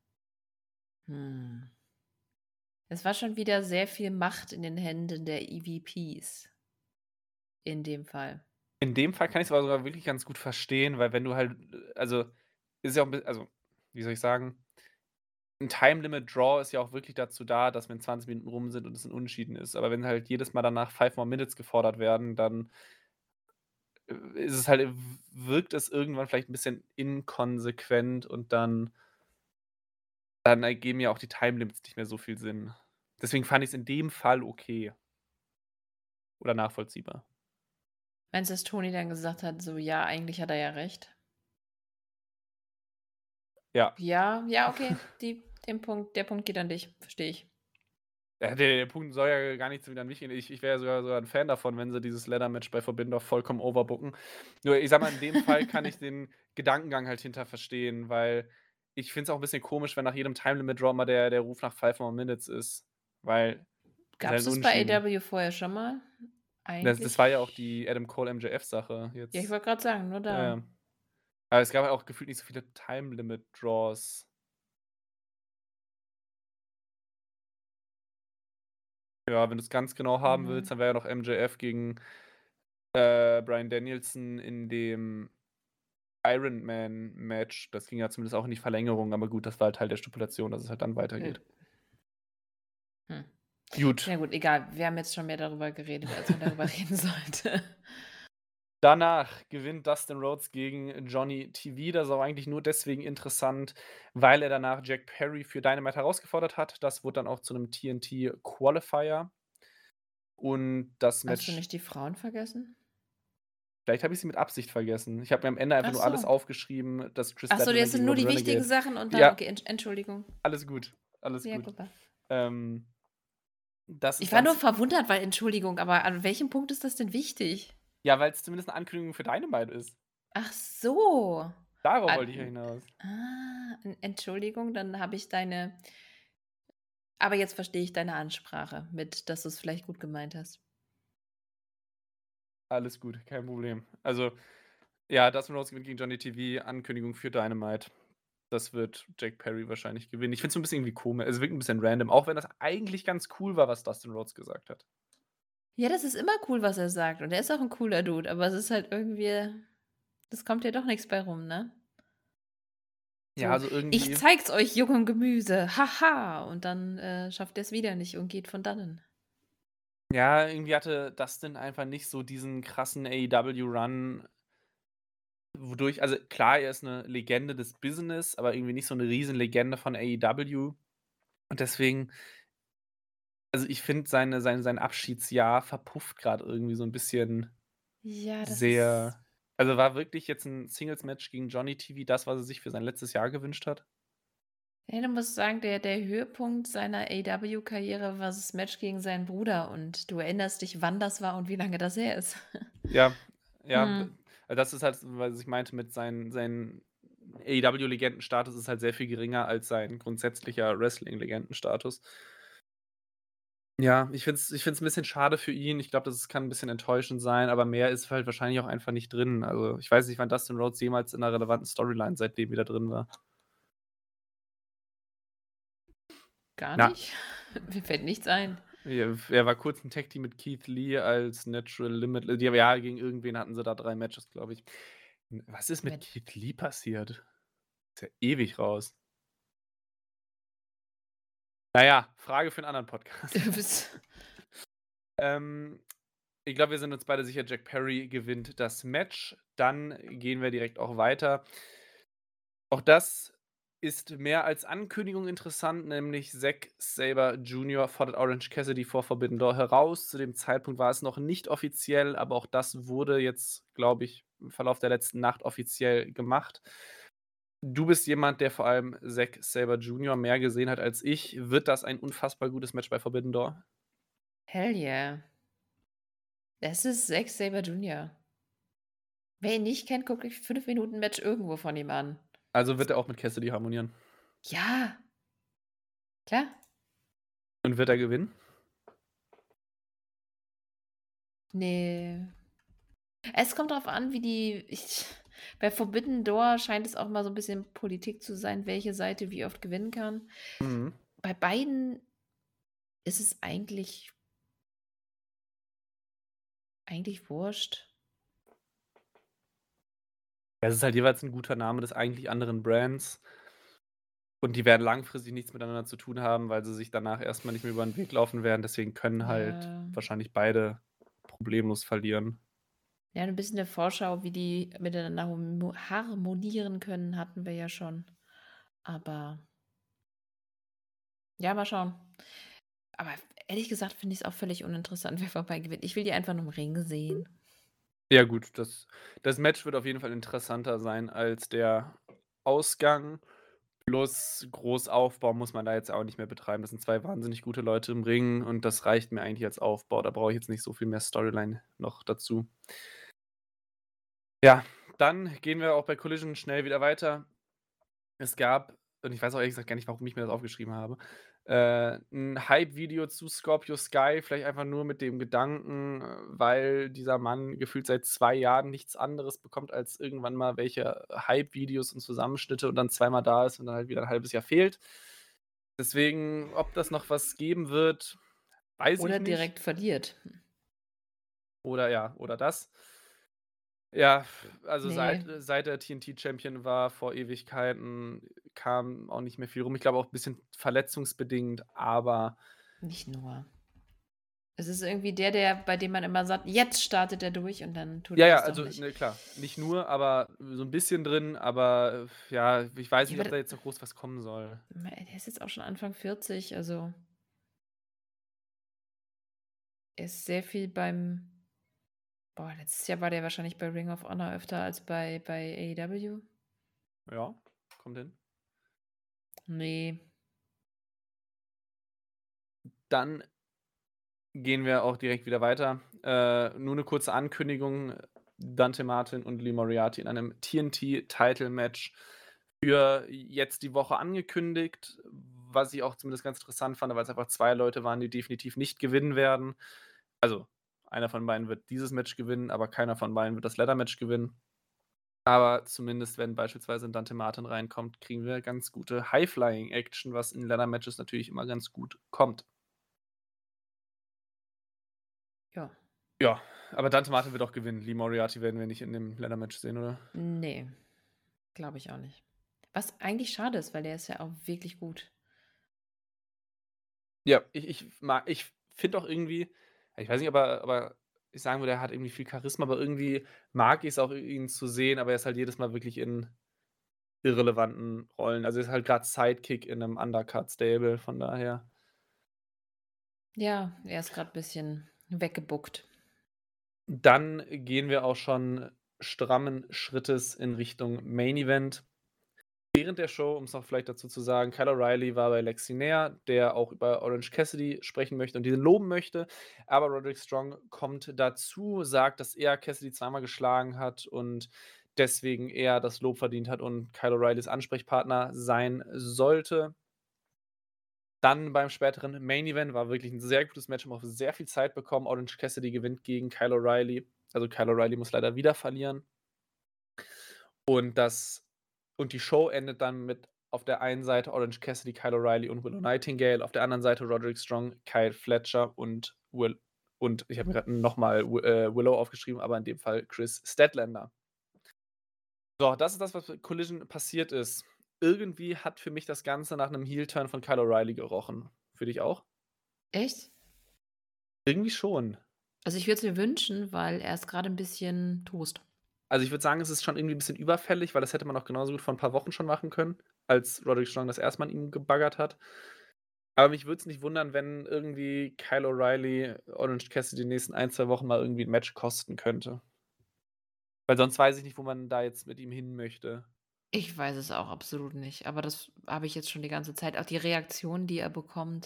hm, es war schon wieder sehr viel Macht in den Händen der EVPs in dem Fall. In dem Fall kann ich's aber sogar wirklich ganz gut verstehen, weil wenn du halt also, ist ja auch 'n bi also, wie soll ich sagen? 'N Time Limit Draw ist ja auch wirklich dazu da, dass wenn 20 Minuten rum sind und es 'n Unentschieden ist. Aber wenn halt jedes Mal danach 5 more minutes gefordert werden, dann, ist es halt wirkt es irgendwann vielleicht 'n bisschen inkonsequent und dann ergeben ja auch die Time Limits nicht mehr so viel Sinn. Deswegen fand ich's in dem Fall okay oder nachvollziehbar. Meinst du, dass Toni dann gesagt hat, so: „Ja, eigentlich hat er ja recht?“ Ja. Ja, ja, okay, der Punkt geht an dich, verstehe ich. Ja, der Punkt soll ja gar nicht so wieder an mich gehen. Ich wäre ja sogar 'n Fan davon, wenn sie dieses Ladder-Match bei Forbidden Door vollkommen overbooken. Nur ich sage mal, in dem Fall kann ich den Gedankengang halt hinter verstehen, weil ich finde es auch 'n bisschen komisch, wenn nach jedem Time Limit Draw mal der Ruf nach 5 more minutes ist, weil ist halt Gab's 'n das bei Unentschieden. AEW vorher schon mal? Das war ja auch Eigentlich die Adam Cole MJF-Sache ja, ich jetzt. wollte grad sagen, nur Ja, da. ja. Aber es gab ja auch gefühlt nicht so viele Time Limit Draws. Ja, wenn du's ganz genau haben willst, Mhm. dann wäre ja noch MJF gegen, Bryan Danielson in dem Iron Man Match. Das ging ja zumindest auch in die Verlängerung, aber gut, das war halt Teil der Stipulation, dass es halt dann Äh, weitergeht. hm. Gut. Ja gut, egal. Wir haben jetzt schon mehr darüber geredet, als man darüber reden sollte. Danach gewinnt Dustin Rhodes gegen Johnny TV. Das ist auch eigentlich nur deswegen interessant, weil er danach Jack Perry für Dynamite herausgefordert hat. Das wurde dann auch zu 'nem TNT Qualifier. Und das Hast du Match nicht die Frauen vergessen? vielleicht habe ich sie mit Absicht vergessen. Ich habe mir am Ende einfach Ach nur alles so. aufgeschrieben, dass Chris Ach so, Statlander das sind gegen nur Roman die wichtigen Renegade. Sachen und dann Ja, okay, Entschuldigung. alles gut, alles Ja, gut. guck mal. Ähm, das Ich ist war dann nur z verwundert, weil Entschuldigung, aber an welchem Punkt ist das denn wichtig? ja, weil's zumindest 'ne Ankündigung für Dynamite ist. Ach so. Darauf wollte ich ja An hinaus. Entschuldigung, dann habe ich deine aber jetzt verstehe ich deine Ansprache mit, dass du's vielleicht gut gemeint hast. Alles gut, kein Problem. Also, ja, Dustin Rhodes gewinnt gegen Johnny TV, Ankündigung für Dynamite. Das wird Jack Perry wahrscheinlich gewinnen. Ich finde es so 'n bisschen irgendwie es wirkt 'n bisschen random, auch wenn das eigentlich ganz cool war, was Dustin Rhodes gesagt hat. Ja, das ist immer cool, was er sagt und er ist auch 'n cooler Dude, aber es ist halt irgendwie es kommt ja doch nix bei rum, ne? Ja, So: also „Ich irgendwie zeig's euch, jungem Gemüse, haha!“ Und dann, schafft er's wieder nicht und geht von dannen. Ja, irgendwie hatte Dustin einfach nicht so diesen krassen AEW-Run, wodurch also klar, er ist 'ne Legende des Business, aber irgendwie nicht so 'ne Riesenlegende von AEW. Und deswegen also, ich finde sein Abschiedsjahr verpufft grad irgendwie so 'n bisschen Ja, das ist sehr. Also, war wirklich jetzt 'n Singles-Match gegen Johnny TV das, was er sich für sein letztes Jahr gewünscht hat? ja, du musst sagen, der Höhepunkt seiner AEW-Karriere war das Match gegen seinen Bruder und du erinnerst dich, wann das war und wie lange das her ist. Ja, ja, Mhm. das ist halt, was ich meinte mit sein AEW-Legendenstatus ist halt sehr viel geringer als sein grundsätzlicher Wrestling-Legendenstatus. Ja, ich finde es 'n bisschen schade für ihn. Ich glaube, das kann 'n bisschen enttäuschend sein, aber mehr ist halt wahrscheinlich auch einfach nicht drin. Also, ich weiß nicht, wann Dustin Rhodes jemals in 'ner relevanten Storyline seitdem wieder drin war. Gar Na, nicht? Mir fällt nichts ein. er war kurz im Tag-Team mit Keith Lee als Natural Limit ja, gegen irgendwen hatten sie da 3 Matches, glaube ich. Was ist mit Mit Keith Lee passiert? Ist ja ewig raus. Na ja, Frage für 'n anderen Podcast. bis Ähm, ich glaube, wir sind uns beide sicher, Jack Perry gewinnt das Match. Dann gehen wir direkt auch weiter. Auch das ist mehr als Ankündigung interessant, nämlich Zack Sabre Jr. fordert Orange Cassidy vor Forbidden Door heraus. Zu dem Zeitpunkt war es noch nicht offiziell, aber auch das wurde jetzt, glaube ich, im Verlauf der letzten Nacht offiziell gemacht. Du bist jemand, der vor allem Zack Sabre Jr. mehr gesehen hat als ich. Wird das ein unfassbar gutes Match bei Forbidden Door? Hell yeah. Es ist Zack Sabre Jr. Wer ihn nicht kennt, guckt euch 5 Minuten Match irgendwo von ihm an. Also wird er auch mit Cassidy harmonieren? Ja, klar. Und wird er gewinnen? Ne. Es kommt drauf an, wie bei Forbidden Door scheint es auch mal so 'n bisschen Politik zu sein, welche Seite wie oft gewinnen kann. Mhm. Bei beiden ist es eigentlich wurscht. Ja, es ist halt jeweils 'n guter Name des eigentlich anderen Brands und die werden langfristig nichts miteinander zu tun haben, weil sie sich danach erst mal nicht mehr über 'n Weg laufen werden. Deswegen können halt Ja. wahrscheinlich beide problemlos verlieren. Ja, 'n bisschen 'ne Vorschau, wie die miteinander harmonieren können, hatten wir ja schon. Aber ja, mal schauen. Aber ehrlich gesagt finde ich's auch völlig uninteressant, wer vorbei gewinnt. Ich will die einfach nur im Ring sehen. Ja gut, das Match wird auf jeden Fall interessanter sein als der Ausgang. Plus Großaufbau muss man da jetzt auch nicht mehr betreiben. Das sind 2 wahnsinnig gute Leute im Ring und das reicht mir eigentlich als Aufbau. Da brauche ich jetzt nicht so viel mehr Storyline noch dazu. Ja, dann gehen wir auch bei Collision schnell wieder weiter. Es gab und ich weiß auch ehrlich gesagt gar nicht, warum ich mir das aufgeschrieben habe, 'n Hype-Video zu Scorpio Sky, vielleicht einfach nur mit dem Gedanken, weil dieser Mann gefühlt seit 2 Jahren nichts anderes bekommt als irgendwann mal welche Hype-Videos und Zusammenschnitte und dann zweimal da ist und dann halt wieder 'n halbes Jahr fehlt. Deswegen, ob das noch was geben wird, weiß ich Oder nicht. direkt verliert. Oder ja, oder das. Ja, also Ne, seit er TNT-Champion war vor Ewigkeiten, kam auch nicht mehr viel rum. Ich glaube auch 'n bisschen verletzungsbedingt, aber nicht nur. Es ist irgendwie der bei dem man immer sagt: „Jetzt startet er durch“ und dann tut ja, er ja, das doch also, nicht. ne, klar, nicht nur, aber so 'n bisschen drin, aber, ja, ich weiß Ja, nicht, aber ob da jetzt noch groß was kommen soll. der ist jetzt auch schon Anfang 40, also, er ist sehr viel letztes Jahr war der wahrscheinlich bei Ring of Honor öfter als bei AEW? Ja, kommt hin. Ne. Dann gehen wir auch direkt wieder weiter. Nur 'ne kurze Ankündigung: Dante Martin und Lee Moriarty in einem TNT-Title-Match für jetzt die Woche angekündigt, was ich auch zumindest ganz interessant fand, weil's einfach 2 Leute waren, die definitiv nicht gewinnen werden. Also, einer von beiden wird dieses Match gewinnen, aber keiner von beiden wird das Ladder-Match gewinnen. Aber zumindest, wenn beispielsweise 'n Dante Martin reinkommt, kriegen wir ganz gute High-Flying-Action, was in Ladder-Matches natürlich immer ganz gut kommt. Ja. Ja, aber Dante Martin wird auch gewinnen. Lee Moriarty werden wir nicht in dem Ladder-Match sehen, oder? Ne, glaube ich auch nicht. Was eigentlich schade ist, weil der ist ja auch wirklich gut. Ja, ich finde auch irgendwie Ja, ich weiß nicht, aber ich sagen würde, er hat irgendwie viel Charisma, aber irgendwie mag ich's auch, ihn zu sehen, aber er ist halt jedes Mal wirklich in irrelevanten Rollen. Also, er ist halt grad Sidekick in 'nem Undercard-Stable, von daher. Ja, er ist grad bisschen weggebuckt. Dann gehen wir auch schon strammen Schrittes in Richtung Main Event. Während der Show, um's noch vielleicht dazu zu sagen, Kyle O'Reilly war bei Lexi Nair, der auch über Orange Cassidy sprechen möchte und diesen loben möchte. Aber Roderick Strong kommt dazu, sagt, dass er Cassidy zweimal geschlagen hat und deswegen er das Lob verdient hat und Kyle O'Reillys Ansprechpartner sein sollte. Dann beim späteren Main Event war wirklich 'n sehr gutes Match, haben auch sehr viel Zeit bekommen. Orange Cassidy gewinnt gegen Kyle O'Reilly. Also, Kyle O'Reilly muss leider wieder verlieren. Und das und die Show endet dann mit auf der einen Seite Orange Cassidy, Kyle O'Reilly und Willow Nightingale, auf der anderen Seite Roderick Strong, Kyle Fletcher und ich habe mir grad noch mal Willow aufgeschrieben, aber in dem Fall Chris Statlander. So, das ist das, was bei Collision passiert ist. Irgendwie hat für mich das Ganze nach 'nem Heel-Turn von Kyle O'Reilly gerochen. Für dich auch? Echt? Irgendwie schon. Also, ich würde es mir wünschen, weil er ist grade 'n bisschen Toast. Also, ich würde sagen, es ist schon irgendwie 'n bisschen überfällig, weil das hätte man auch genauso gut vor 'n paar Wochen schon machen können, als Roderick Strong das 1. Mal an ihm gebaggert hat. Aber mich würde es nicht wundern, wenn irgendwie Kyle O'Reilly Orange Cassidy die nächsten 1, 2 Wochen mal irgendwie 'n Match kosten könnte. Weil sonst weiß ich nicht, wo man da jetzt mit ihm hin möchte. Ich weiß es auch absolut nicht, aber das habe ich jetzt schon die ganze Zeit. Auch die Reaktion, die er bekommt.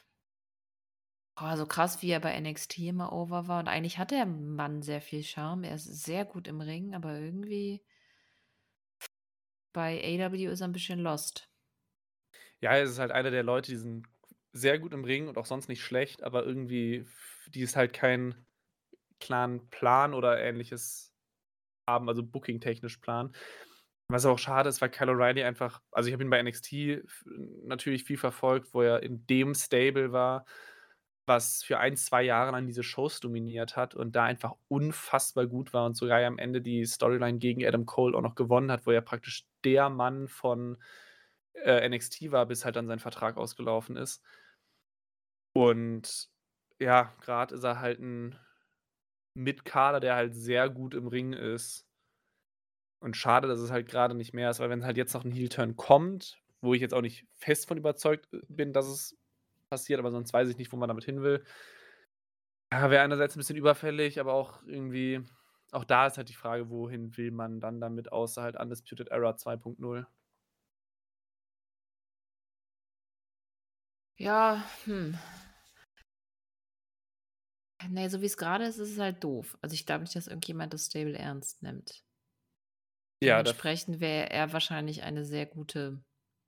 So krass, wie er bei NXT immer over war und eigentlich hat der Mann sehr viel Charme. Er ist sehr gut im Ring, aber irgendwie bei AEW ist er 'n bisschen lost. Ja, es ist halt einer der Leute, die sind sehr gut im Ring und auch sonst nicht schlecht, aber irgendwie die ist halt keinen klaren Plan oder Ähnliches haben, also bookingtechnisch Plan. Was aber auch schade ist, weil Kyle O'Reilly einfach also, ich habe ihn bei NXT natürlich viel verfolgt, wo er in dem Stable war, was für 1, 2 Jahre lang diese Shows dominiert hat und da einfach unfassbar gut war und sogar ja am Ende die Storyline gegen Adam Cole auch noch gewonnen hat, wo er praktisch der Mann von, NXT war, bis halt dann sein Vertrag ausgelaufen ist. Und ja, grad ist er halt 'n Mid-Carder, der halt sehr gut im Ring ist. Und schade, dass es halt grade nicht mehr ist, weil wenn halt jetzt noch 'n Heel-Turn kommt, wo ich jetzt auch nicht fest von überzeugt, bin, dass es passiert, aber sonst weiß ich nicht, wo man damit hin will. Ja, wäre einerseits 'n bisschen überfällig, aber auch irgendwie auch da ist halt die Frage, wohin will man dann damit, außer halt Undisputed Era 2.0. Ja, ne, so wie's grade ist es halt doof. Also, ich glaube nicht, dass irgendjemand das Stable ernst nimmt. Ja, da Dementsprechend wäre er wahrscheinlich eine sehr gute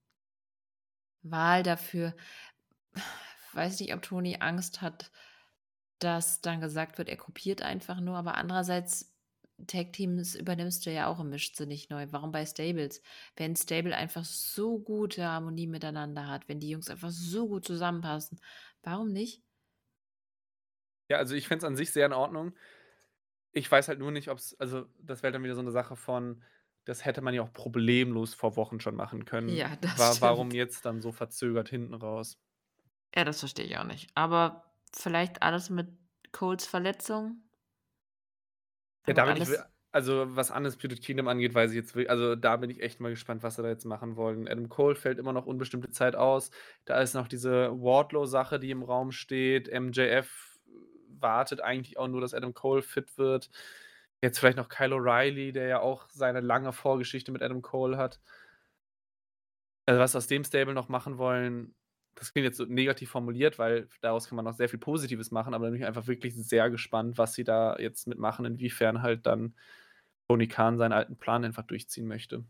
Wahl dafür. Weiß nicht, ob Tony Angst hat, dass dann gesagt wird, er kopiert einfach nur, aber andererseits Tag-Teams übernimmst du ja auch und mischst sie nicht neu. Warum bei Stables? Wenn 'n Stable einfach so gute Harmonie miteinander hat, wenn die Jungs einfach so gut zusammenpassen, warum nicht? ja, also, ich fände es an sich sehr in Ordnung. Ich weiß halt nur nicht, ob's also, das wäre dann wieder so 'ne Sache von, das hätte man ja auch problemlos vor Wochen schon machen können. Ja, das Warum stimmt. jetzt dann so verzögert hinten raus? Ja, das verstehe ich auch nicht. Aber vielleicht alles mit Coles Verletzung? Ja, Wenn da man bin ich wi alles also, was Undisputed Kingdom angeht, weiß ich jetzt also, da bin ich echt mal gespannt, was sie da jetzt machen wollen. Adam Cole fällt immer noch unbestimmte Zeit aus. Da ist noch diese Wardlow-Sache, die im Raum steht. MJF wartet eigentlich auch nur, dass Adam Cole fit wird. Jetzt vielleicht noch Kyle O'Reilly, der ja auch seine lange Vorgeschichte mit Adam Cole hat. Also, was sie aus dem Stable noch machen wollen, das klingt jetzt so negativ formuliert, weil daraus kann man noch sehr viel Positives machen, aber da bin ich einfach wirklich sehr gespannt, was sie da jetzt mitmachen, inwiefern halt dann Tony Khan seinen alten Plan einfach durchziehen möchte.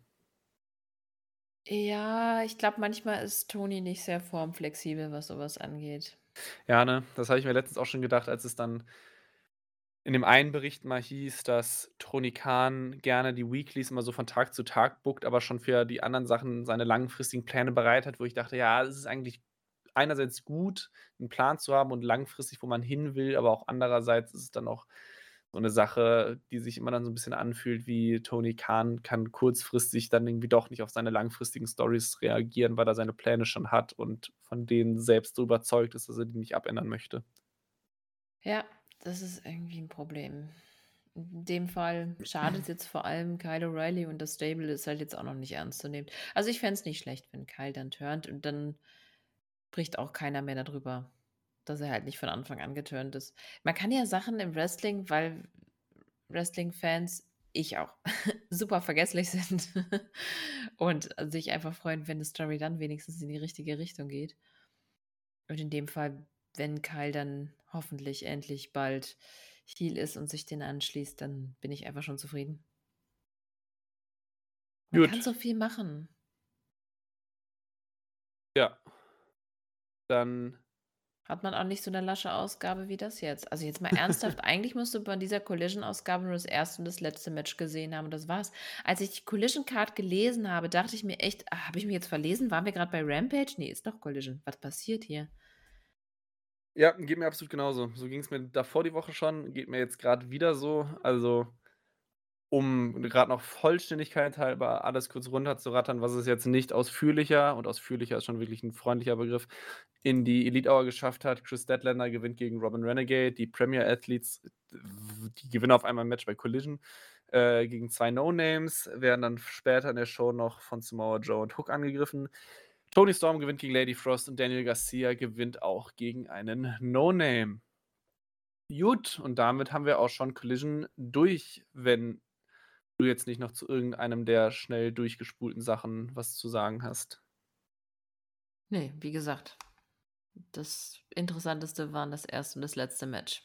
Ja, ich glaube, manchmal ist Toni nicht sehr formflexibel, was so was angeht. Ja, ne, das habe ich mir letztens auch schon gedacht, als es dann in dem einen Bericht mal hieß, dass Tony Khan gerne die Weeklies immer so von Tag zu Tag bookt, aber schon für die anderen Sachen seine langfristigen Pläne bereit hat, wo ich dachte: „Ja, es ist eigentlich einerseits gut, 'n Plan zu haben und langfristig, wo man hin will, aber auch andererseits ist es dann auch so 'ne Sache, die sich immer dann so 'n bisschen anfühlt wie Tony Khan kann kurzfristig dann irgendwie doch nicht auf seine langfristigen Storys reagieren, weil er seine Pläne schon hat und von denen selbst so überzeugt ist, dass er die nicht abändern möchte.“ Ja, Das ist irgendwie ein Problem. In dem Fall schadet es jetzt vor allem Kyle O'Reilly und das Stable ist halt jetzt auch noch nicht ernst zu nehmen. Also, ich fände es nicht schlecht, wenn Kyle dann turnt und dann spricht auch keiner mehr darüber, dass er halt nicht von Anfang an geturnt ist. Man kann ja Sachen im Wrestling, weil Wrestling-Fans, ich auch, super vergesslich sind und sich einfach freuen, wenn 'ne Story dann wenigstens in die richtige Richtung geht. Und in dem Fall, wenn Kyle dann hoffentlich endlich bald Heel ist und sich den anschließt, dann bin ich einfach schon zufrieden. Man kann Gut, so viel machen. ja, dann Hat man auch nicht so 'ne lasche Ausgabe wie das jetzt. Also, jetzt mal ernsthaft, eigentlich musste bei dieser Collision-Ausgabe nur das erste und das letzte Match gesehen haben und das war's. Als ich die Collision Card gelesen habe, dachte ich mir echt: „Ah, habe ich mich jetzt verlesen? Waren wir grad bei Rampage? Ne, ist doch Collision. Was passiert hier?“ ja, geht mir absolut genauso. So ging's mir davor die Woche schon, geht mir jetzt grad wieder so. Also, um grad noch Vollständigkeit halber alles kurz runterzurattern, was es jetzt nicht ausführlicher und ausführlicher ist schon wirklich 'n freundlicher Begriff, in die Elite Hour geschafft hat. Chris Statlander gewinnt gegen Robin Renegade. Die Premier Athletes, die gewinnen auf einmal 'n Match bei Collision, gegen 2 No-Names, werden dann später in der Show noch von Samoa Joe und Hook angegriffen. Toni Storm gewinnt gegen Lady Frost und Daniel Garcia gewinnt auch gegen einen No-Name. Gut, und damit haben wir auch schon Collision durch, wenn du jetzt nicht noch zu irgendeinem der schnell durchgespulten Sachen was zu sagen hast. Ne, wie gesagt, das Interessanteste waren das erste und das letzte Match.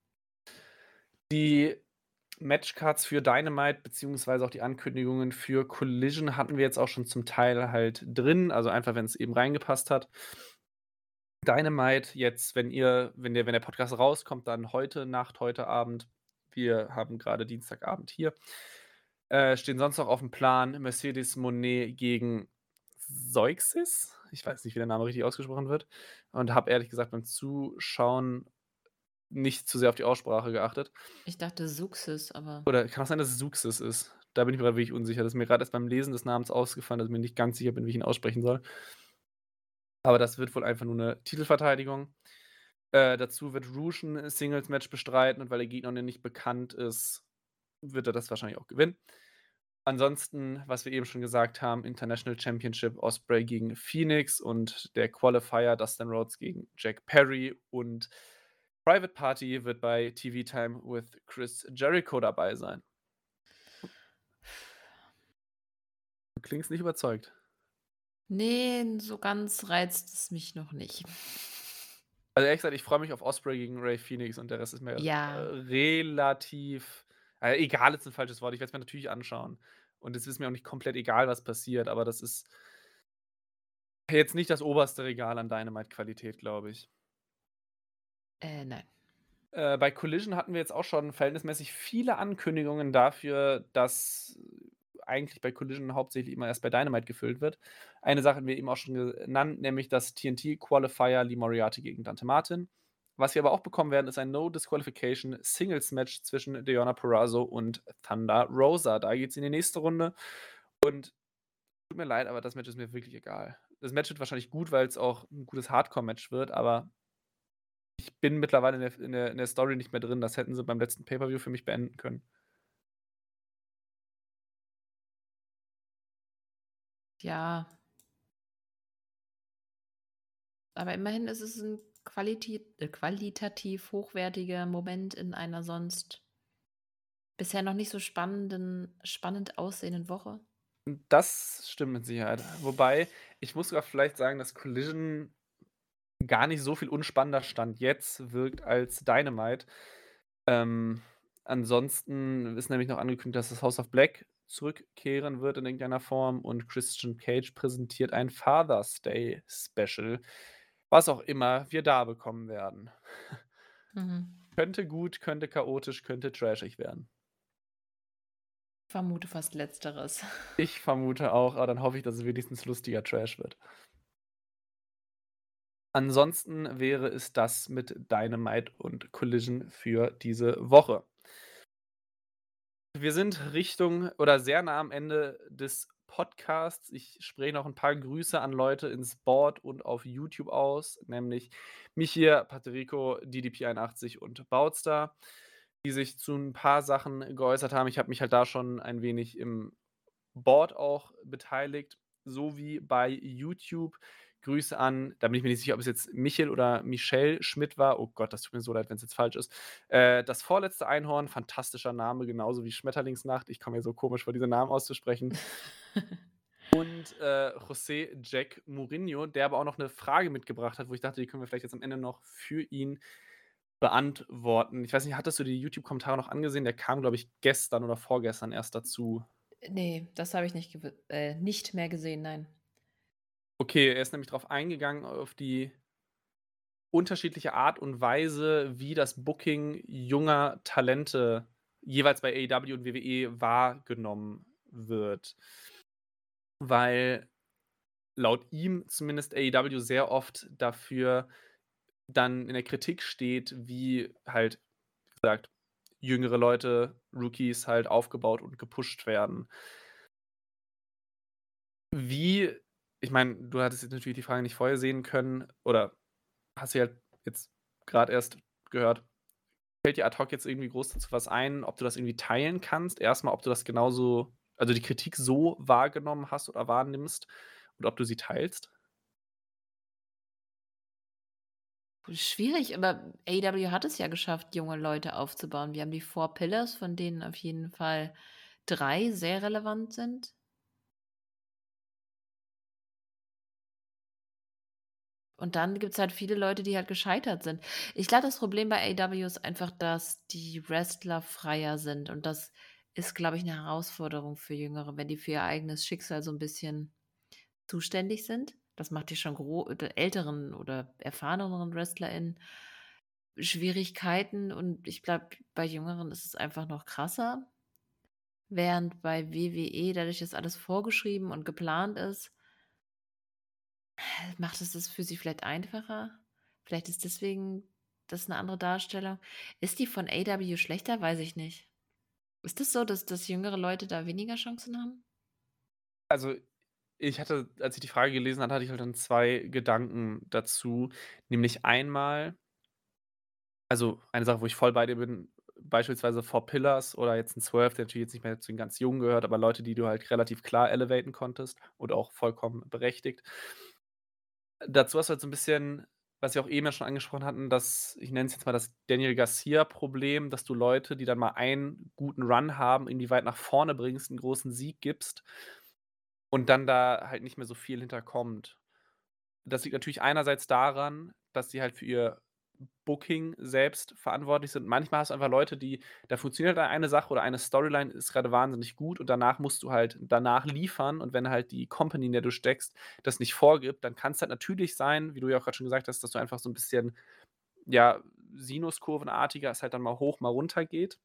Die Matchcards für Dynamite beziehungsweise auch die Ankündigungen für Collision hatten wir jetzt auch schon zum Teil halt drin, also einfach, wenn es eben reingepasst hat. Dynamite jetzt, wenn der Podcast rauskommt, dann heute Nacht, heute Abend. Wir haben gerade Dienstagabend hier. Stehen sonst noch auf dem Plan Mercedes Moné gegen Zeuxis? Ich weiß nicht, wie der Name richtig ausgesprochen wird und habe ehrlich gesagt beim Zuschauen nicht zu sehr auf die Aussprache geachtet. Ich dachte Suxis, aber Oder kann auch sein, dass es Suxis ist. Da bin ich mir grad wirklich unsicher. Das ist mir grad erst beim Lesen des Namens ausgefallen, dass ich mir nicht ganz sicher bin, wie ich ihn aussprechen soll. Aber das wird wohl einfach nur 'ne Titelverteidigung. Dazu wird Rush 'n Singles-Match bestreiten und weil der Gegner noch nicht bekannt ist, wird er das wahrscheinlich auch gewinnen. Ansonsten, was wir eben schon gesagt haben, International Championship Ospreay gegen Phoenix und der Qualifier Dustin Rhodes gegen Jack Perry und Private Party wird bei TV Time with Chris Jericho dabei sein. Du klingst nicht überzeugt. ne, so ganz reizt es mich noch nicht. Also, ehrlich gesagt, ich freue mich auf Ospreay gegen Rey Phoenix und der Rest ist mir, Ja, relativ egal ist 'n falsches Wort. Ich werde es mir natürlich anschauen. Und es ist mir auch nicht komplett egal, was passiert, aber das ist jetzt nicht das oberste Regal an Dynamite-Qualität, glaube ich. nein. Bei Collision hatten wir jetzt auch schon verhältnismäßig viele Ankündigungen dafür, dass eigentlich bei Collision hauptsächlich immer erst bei Dynamite gefüllt wird. Eine Sache hatten wir eben auch schon genannt, nämlich das TNT-Qualifier Lee Moriarty gegen Dante Martin. Was wir aber auch bekommen werden, ist ein No Disqualification Singles Match zwischen Deonna Purrazzo und Thunder Rosa. Da geht's in die nächste Runde und tut mir leid, aber das Match ist mir wirklich egal. Das Match wird wahrscheinlich gut, weil es auch 'n gutes Hardcore-Match wird, aber ich bin mittlerweile in der Story nicht mehr drin. Das hätten sie beim letzten Pay-Per-View für mich beenden können. Ja, aber immerhin ist es 'n qualitativ hochwertiger Moment in einer sonst bisher noch nicht so spannend aussehenden Woche. Das stimmt mit Sicherheit. Wobei, ich muss sogar vielleicht sagen, dass Collision gar nicht so viel unspannender Stand jetzt wirkt als Dynamite. Ähm, ansonsten ist nämlich noch angekündigt, dass das House of Black zurückkehren wird in irgendeiner Form und Christian Cage präsentiert ein Father's Day Special, was auch immer wir da bekommen werden. Mhm. Könnte gut, könnte chaotisch, könnte trashig werden. Vermute fast Letzteres. Ich vermute auch, aber dann hoffe ich, dass es wenigstens lustiger Trash wird. Ansonsten wäre es das mit Dynamite und Collision für diese Woche. Wir sind Richtung oder sehr nah am Ende des Podcasts. Ich spreche noch ein paar Grüße an Leute ins Board und auf YouTube aus, nämlich mich hier, Patrico, DDP81 und Bautzda, die sich zu ein paar Sachen geäußert haben. Ich habe mich halt da schon ein wenig im Board auch beteiligt, sowie bei YouTube. Grüße an, da bin ich mir nicht sicher, ob es jetzt Michel oder Michelle Schmidt war. Oh Gott, das tut mir so leid, wenn es jetzt falsch ist. Das vorletzte Einhorn, fantastischer Name, genauso wie Schmetterlingsnacht. Ich komme mir so komisch vor, diese Namen auszusprechen. Und José Jack Mourinho, der aber auch noch eine Frage mitgebracht hat, wo ich dachte, die können wir vielleicht jetzt am Ende noch für ihn beantworten. Ich weiß nicht, hattest du die YouTube-Kommentare noch angesehen? Der kam, glaube ich, gestern oder vorgestern erst dazu. Ne, das habe ich nicht mehr gesehen, nein. Okay, er ist nämlich drauf eingegangen, auf die unterschiedliche Art und Weise, wie das Booking junger Talente jeweils bei AEW und WWE wahrgenommen wird. Weil laut ihm zumindest AEW sehr oft dafür dann in der Kritik steht, wie halt, wie gesagt, jüngere Leute, Rookies halt aufgebaut und gepusht werden. Wie Ich meine, du hattest jetzt natürlich die Frage nicht vorher sehen können oder hast sie halt jetzt gerade erst gehört. Fällt dir ad hoc jetzt irgendwie groß dazu was ein, ob du das irgendwie teilen kannst? Erstmal, ob du das genauso, also die Kritik so wahrgenommen hast oder wahrnimmst und ob du sie teilst? Schwierig, aber AEW hat es ja geschafft, junge Leute aufzubauen. Wir haben die 4 Pillars, von denen auf jeden Fall 3 sehr relevant sind. Und dann gibt's halt viele Leute, die halt gescheitert sind. Ich glaube, das Problem bei AEW ist einfach, dass die Wrestler freier sind und das ist, glaube ich, 'ne Herausforderung für Jüngere, wenn die für ihr eigenes Schicksal so 'n bisschen zuständig sind. Das macht die schon älteren oder erfahreneren WrestlerInnen Schwierigkeiten und ich glaube, bei Jüngeren ist es einfach noch krasser, während bei WWE dadurch, dass alles vorgeschrieben und geplant ist, macht es das für sie vielleicht einfacher? Vielleicht ist deswegen das 'ne andere Darstellung. Ist die von AEW schlechter? Weiß ich nicht. Ist das so, dass jüngere Leute da weniger Chancen haben? Also, ich hatte, als ich die Frage gelesen hatte, hatte ich halt dann 2 Gedanken dazu. Nämlich einmal, also, eine Sache, wo ich voll bei dir bin, beispielsweise Four Pillars oder jetzt 'n Swerve, der natürlich jetzt nicht mehr zu den ganz Jungen gehört, aber Leute, die du halt relativ klar elevaten konntest und auch vollkommen berechtigt. Dazu hast du halt so 'n bisschen, was wir auch eben ja schon angesprochen hatten, das, ich nenne es jetzt mal das Daniel Garcia-Problem, dass du Leute, die dann mal einen guten Run haben, irgendwie weit nach vorne bringst, 'n großen Sieg gibst und dann da halt nicht mehr so viel hinter kommt. Das liegt natürlich einerseits daran, dass sie halt für ihr Booking selbst verantwortlich sind. Manchmal hast du einfach Leute, die, da funktioniert halt eine Sache oder eine Storyline ist grade wahnsinnig gut und danach musst du halt danach liefern und wenn halt die Company, in der du steckst, das nicht vorgibt, dann kann's halt natürlich sein, wie du ja auch grad schon gesagt hast, dass du einfach so 'n bisschen, ja, sinuskurvenartiger es halt dann mal hoch, mal runter geht.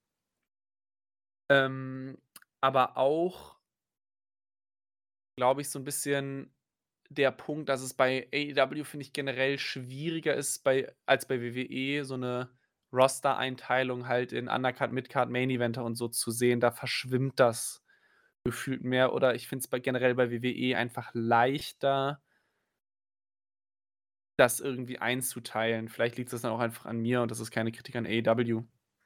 Ähm, aber auch, glaube ich, so 'n bisschen der Punkt, dass es bei AEW, finde ich, generell schwieriger ist als bei WWE, so 'ne Roster-Einteilung halt in Undercard, Midcard, Main Eventer und so zu sehen. Da verschwimmt das gefühlt mehr oder ich finde es generell bei WWE einfach leichter, das irgendwie einzuteilen. Vielleicht liegt das dann auch einfach an mir und das ist keine Kritik an AEW.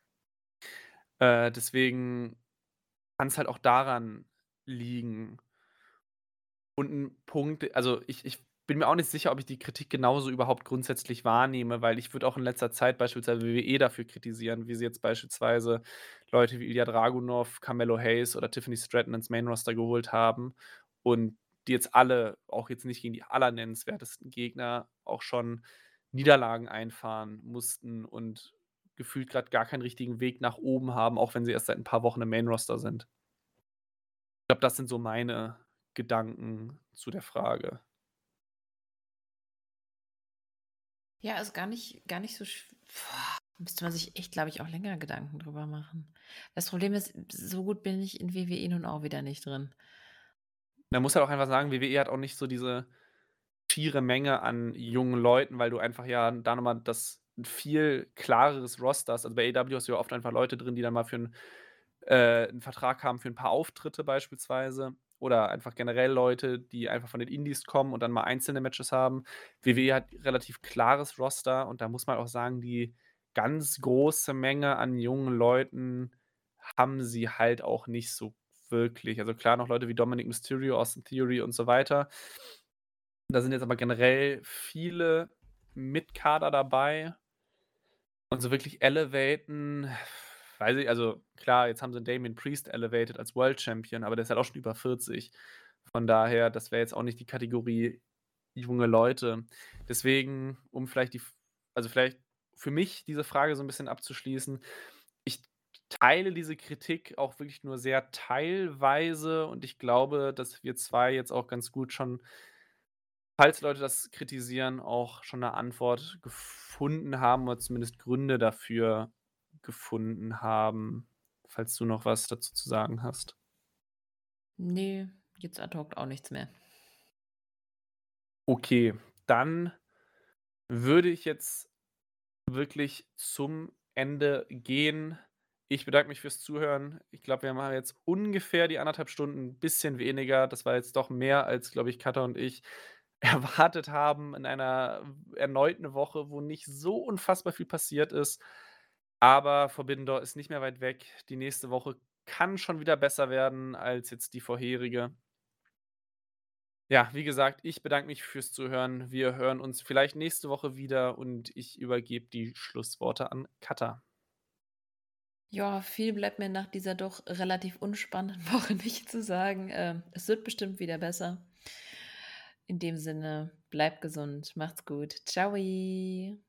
Deswegen kann's halt auch daran liegen. Und 'n Punkt, also, ich bin mir auch nicht sicher, ob ich die Kritik genauso überhaupt grundsätzlich wahrnehme, weil ich würde auch in letzter Zeit beispielsweise WWE dafür kritisieren, wie sie jetzt beispielsweise Leute wie Ilja Dragunov, Carmelo Hayes oder Tiffany Stratton ins Main Roster geholt haben und die jetzt alle, auch jetzt nicht gegen die allernennenswertesten Gegner, auch schon Niederlagen einfahren mussten und gefühlt grad gar keinen richtigen Weg nach oben haben, auch wenn sie erst seit 'n paar Wochen im Main Roster sind. Ich glaube, das sind so meine Gedanken zu der Frage. Ja, ist gar nicht so müsste man sich echt, glaube ich, auch länger Gedanken drüber machen. Das Problem ist, so gut bin ich in WWE nun auch wieder nicht drin. Man muss halt auch einfach sagen, WWE hat auch nicht so diese schiere Menge an jungen Leuten, weil du einfach ja da noch mal das 'n viel klareres Roster hast. Also, bei AEW hast du ja oft einfach Leute drin, die dann mal für 'n 'n Vertrag haben für 'n paar Auftritte beispielsweise oder einfach generell Leute, die einfach von den Indies kommen und dann mal einzelne Matches haben. WWE hat relativ klares Roster und da muss man auch sagen, die ganz große Menge an jungen Leuten haben sie halt auch nicht so wirklich. Also klar, noch Leute wie Dominic Mysterio, Austin Theory und so weiter. Da sind jetzt aber generell viele Mitkader dabei und so wirklich elevaten, weiß ich, also klar, jetzt haben sie Damien Priest elevated als World Champion, aber der ist halt auch schon über 40. Von daher, das wäre jetzt auch nicht die Kategorie junge Leute. Deswegen, um vielleicht also vielleicht für mich diese Frage so ein bisschen abzuschließen, ich teile diese Kritik auch wirklich nur sehr teilweise und ich glaube, dass wir 2 jetzt auch ganz gut schon, falls Leute das kritisieren, auch schon 'ne Antwort gefunden haben oder zumindest Gründe dafür gefunden haben, falls du noch was dazu zu sagen hast. Ne, jetzt ad hoc auch nichts mehr. Okay, dann würde ich jetzt wirklich zum Ende gehen. Ich bedanke mich fürs Zuhören. Ich glaube, wir haben jetzt ungefähr die 1,5 Stunden, 'n bisschen weniger. Das war jetzt doch mehr, als, glaube ich, Katha und ich erwartet haben in einer erneuten Woche, wo nicht so unfassbar viel passiert ist. Aber Forbidden Door ist nicht mehr weit weg. Die nächste Woche kann schon wieder besser werden als jetzt die vorherige. Ja, wie gesagt, ich bedanke mich fürs Zuhören. Wir hören uns vielleicht nächste Woche wieder und ich übergebe die Schlussworte an Katha. Ja, viel bleibt mir nach dieser doch relativ unspannenden Woche nicht zu sagen. Es wird bestimmt wieder besser. In dem Sinne, bleibt gesund, macht's gut. Tschau.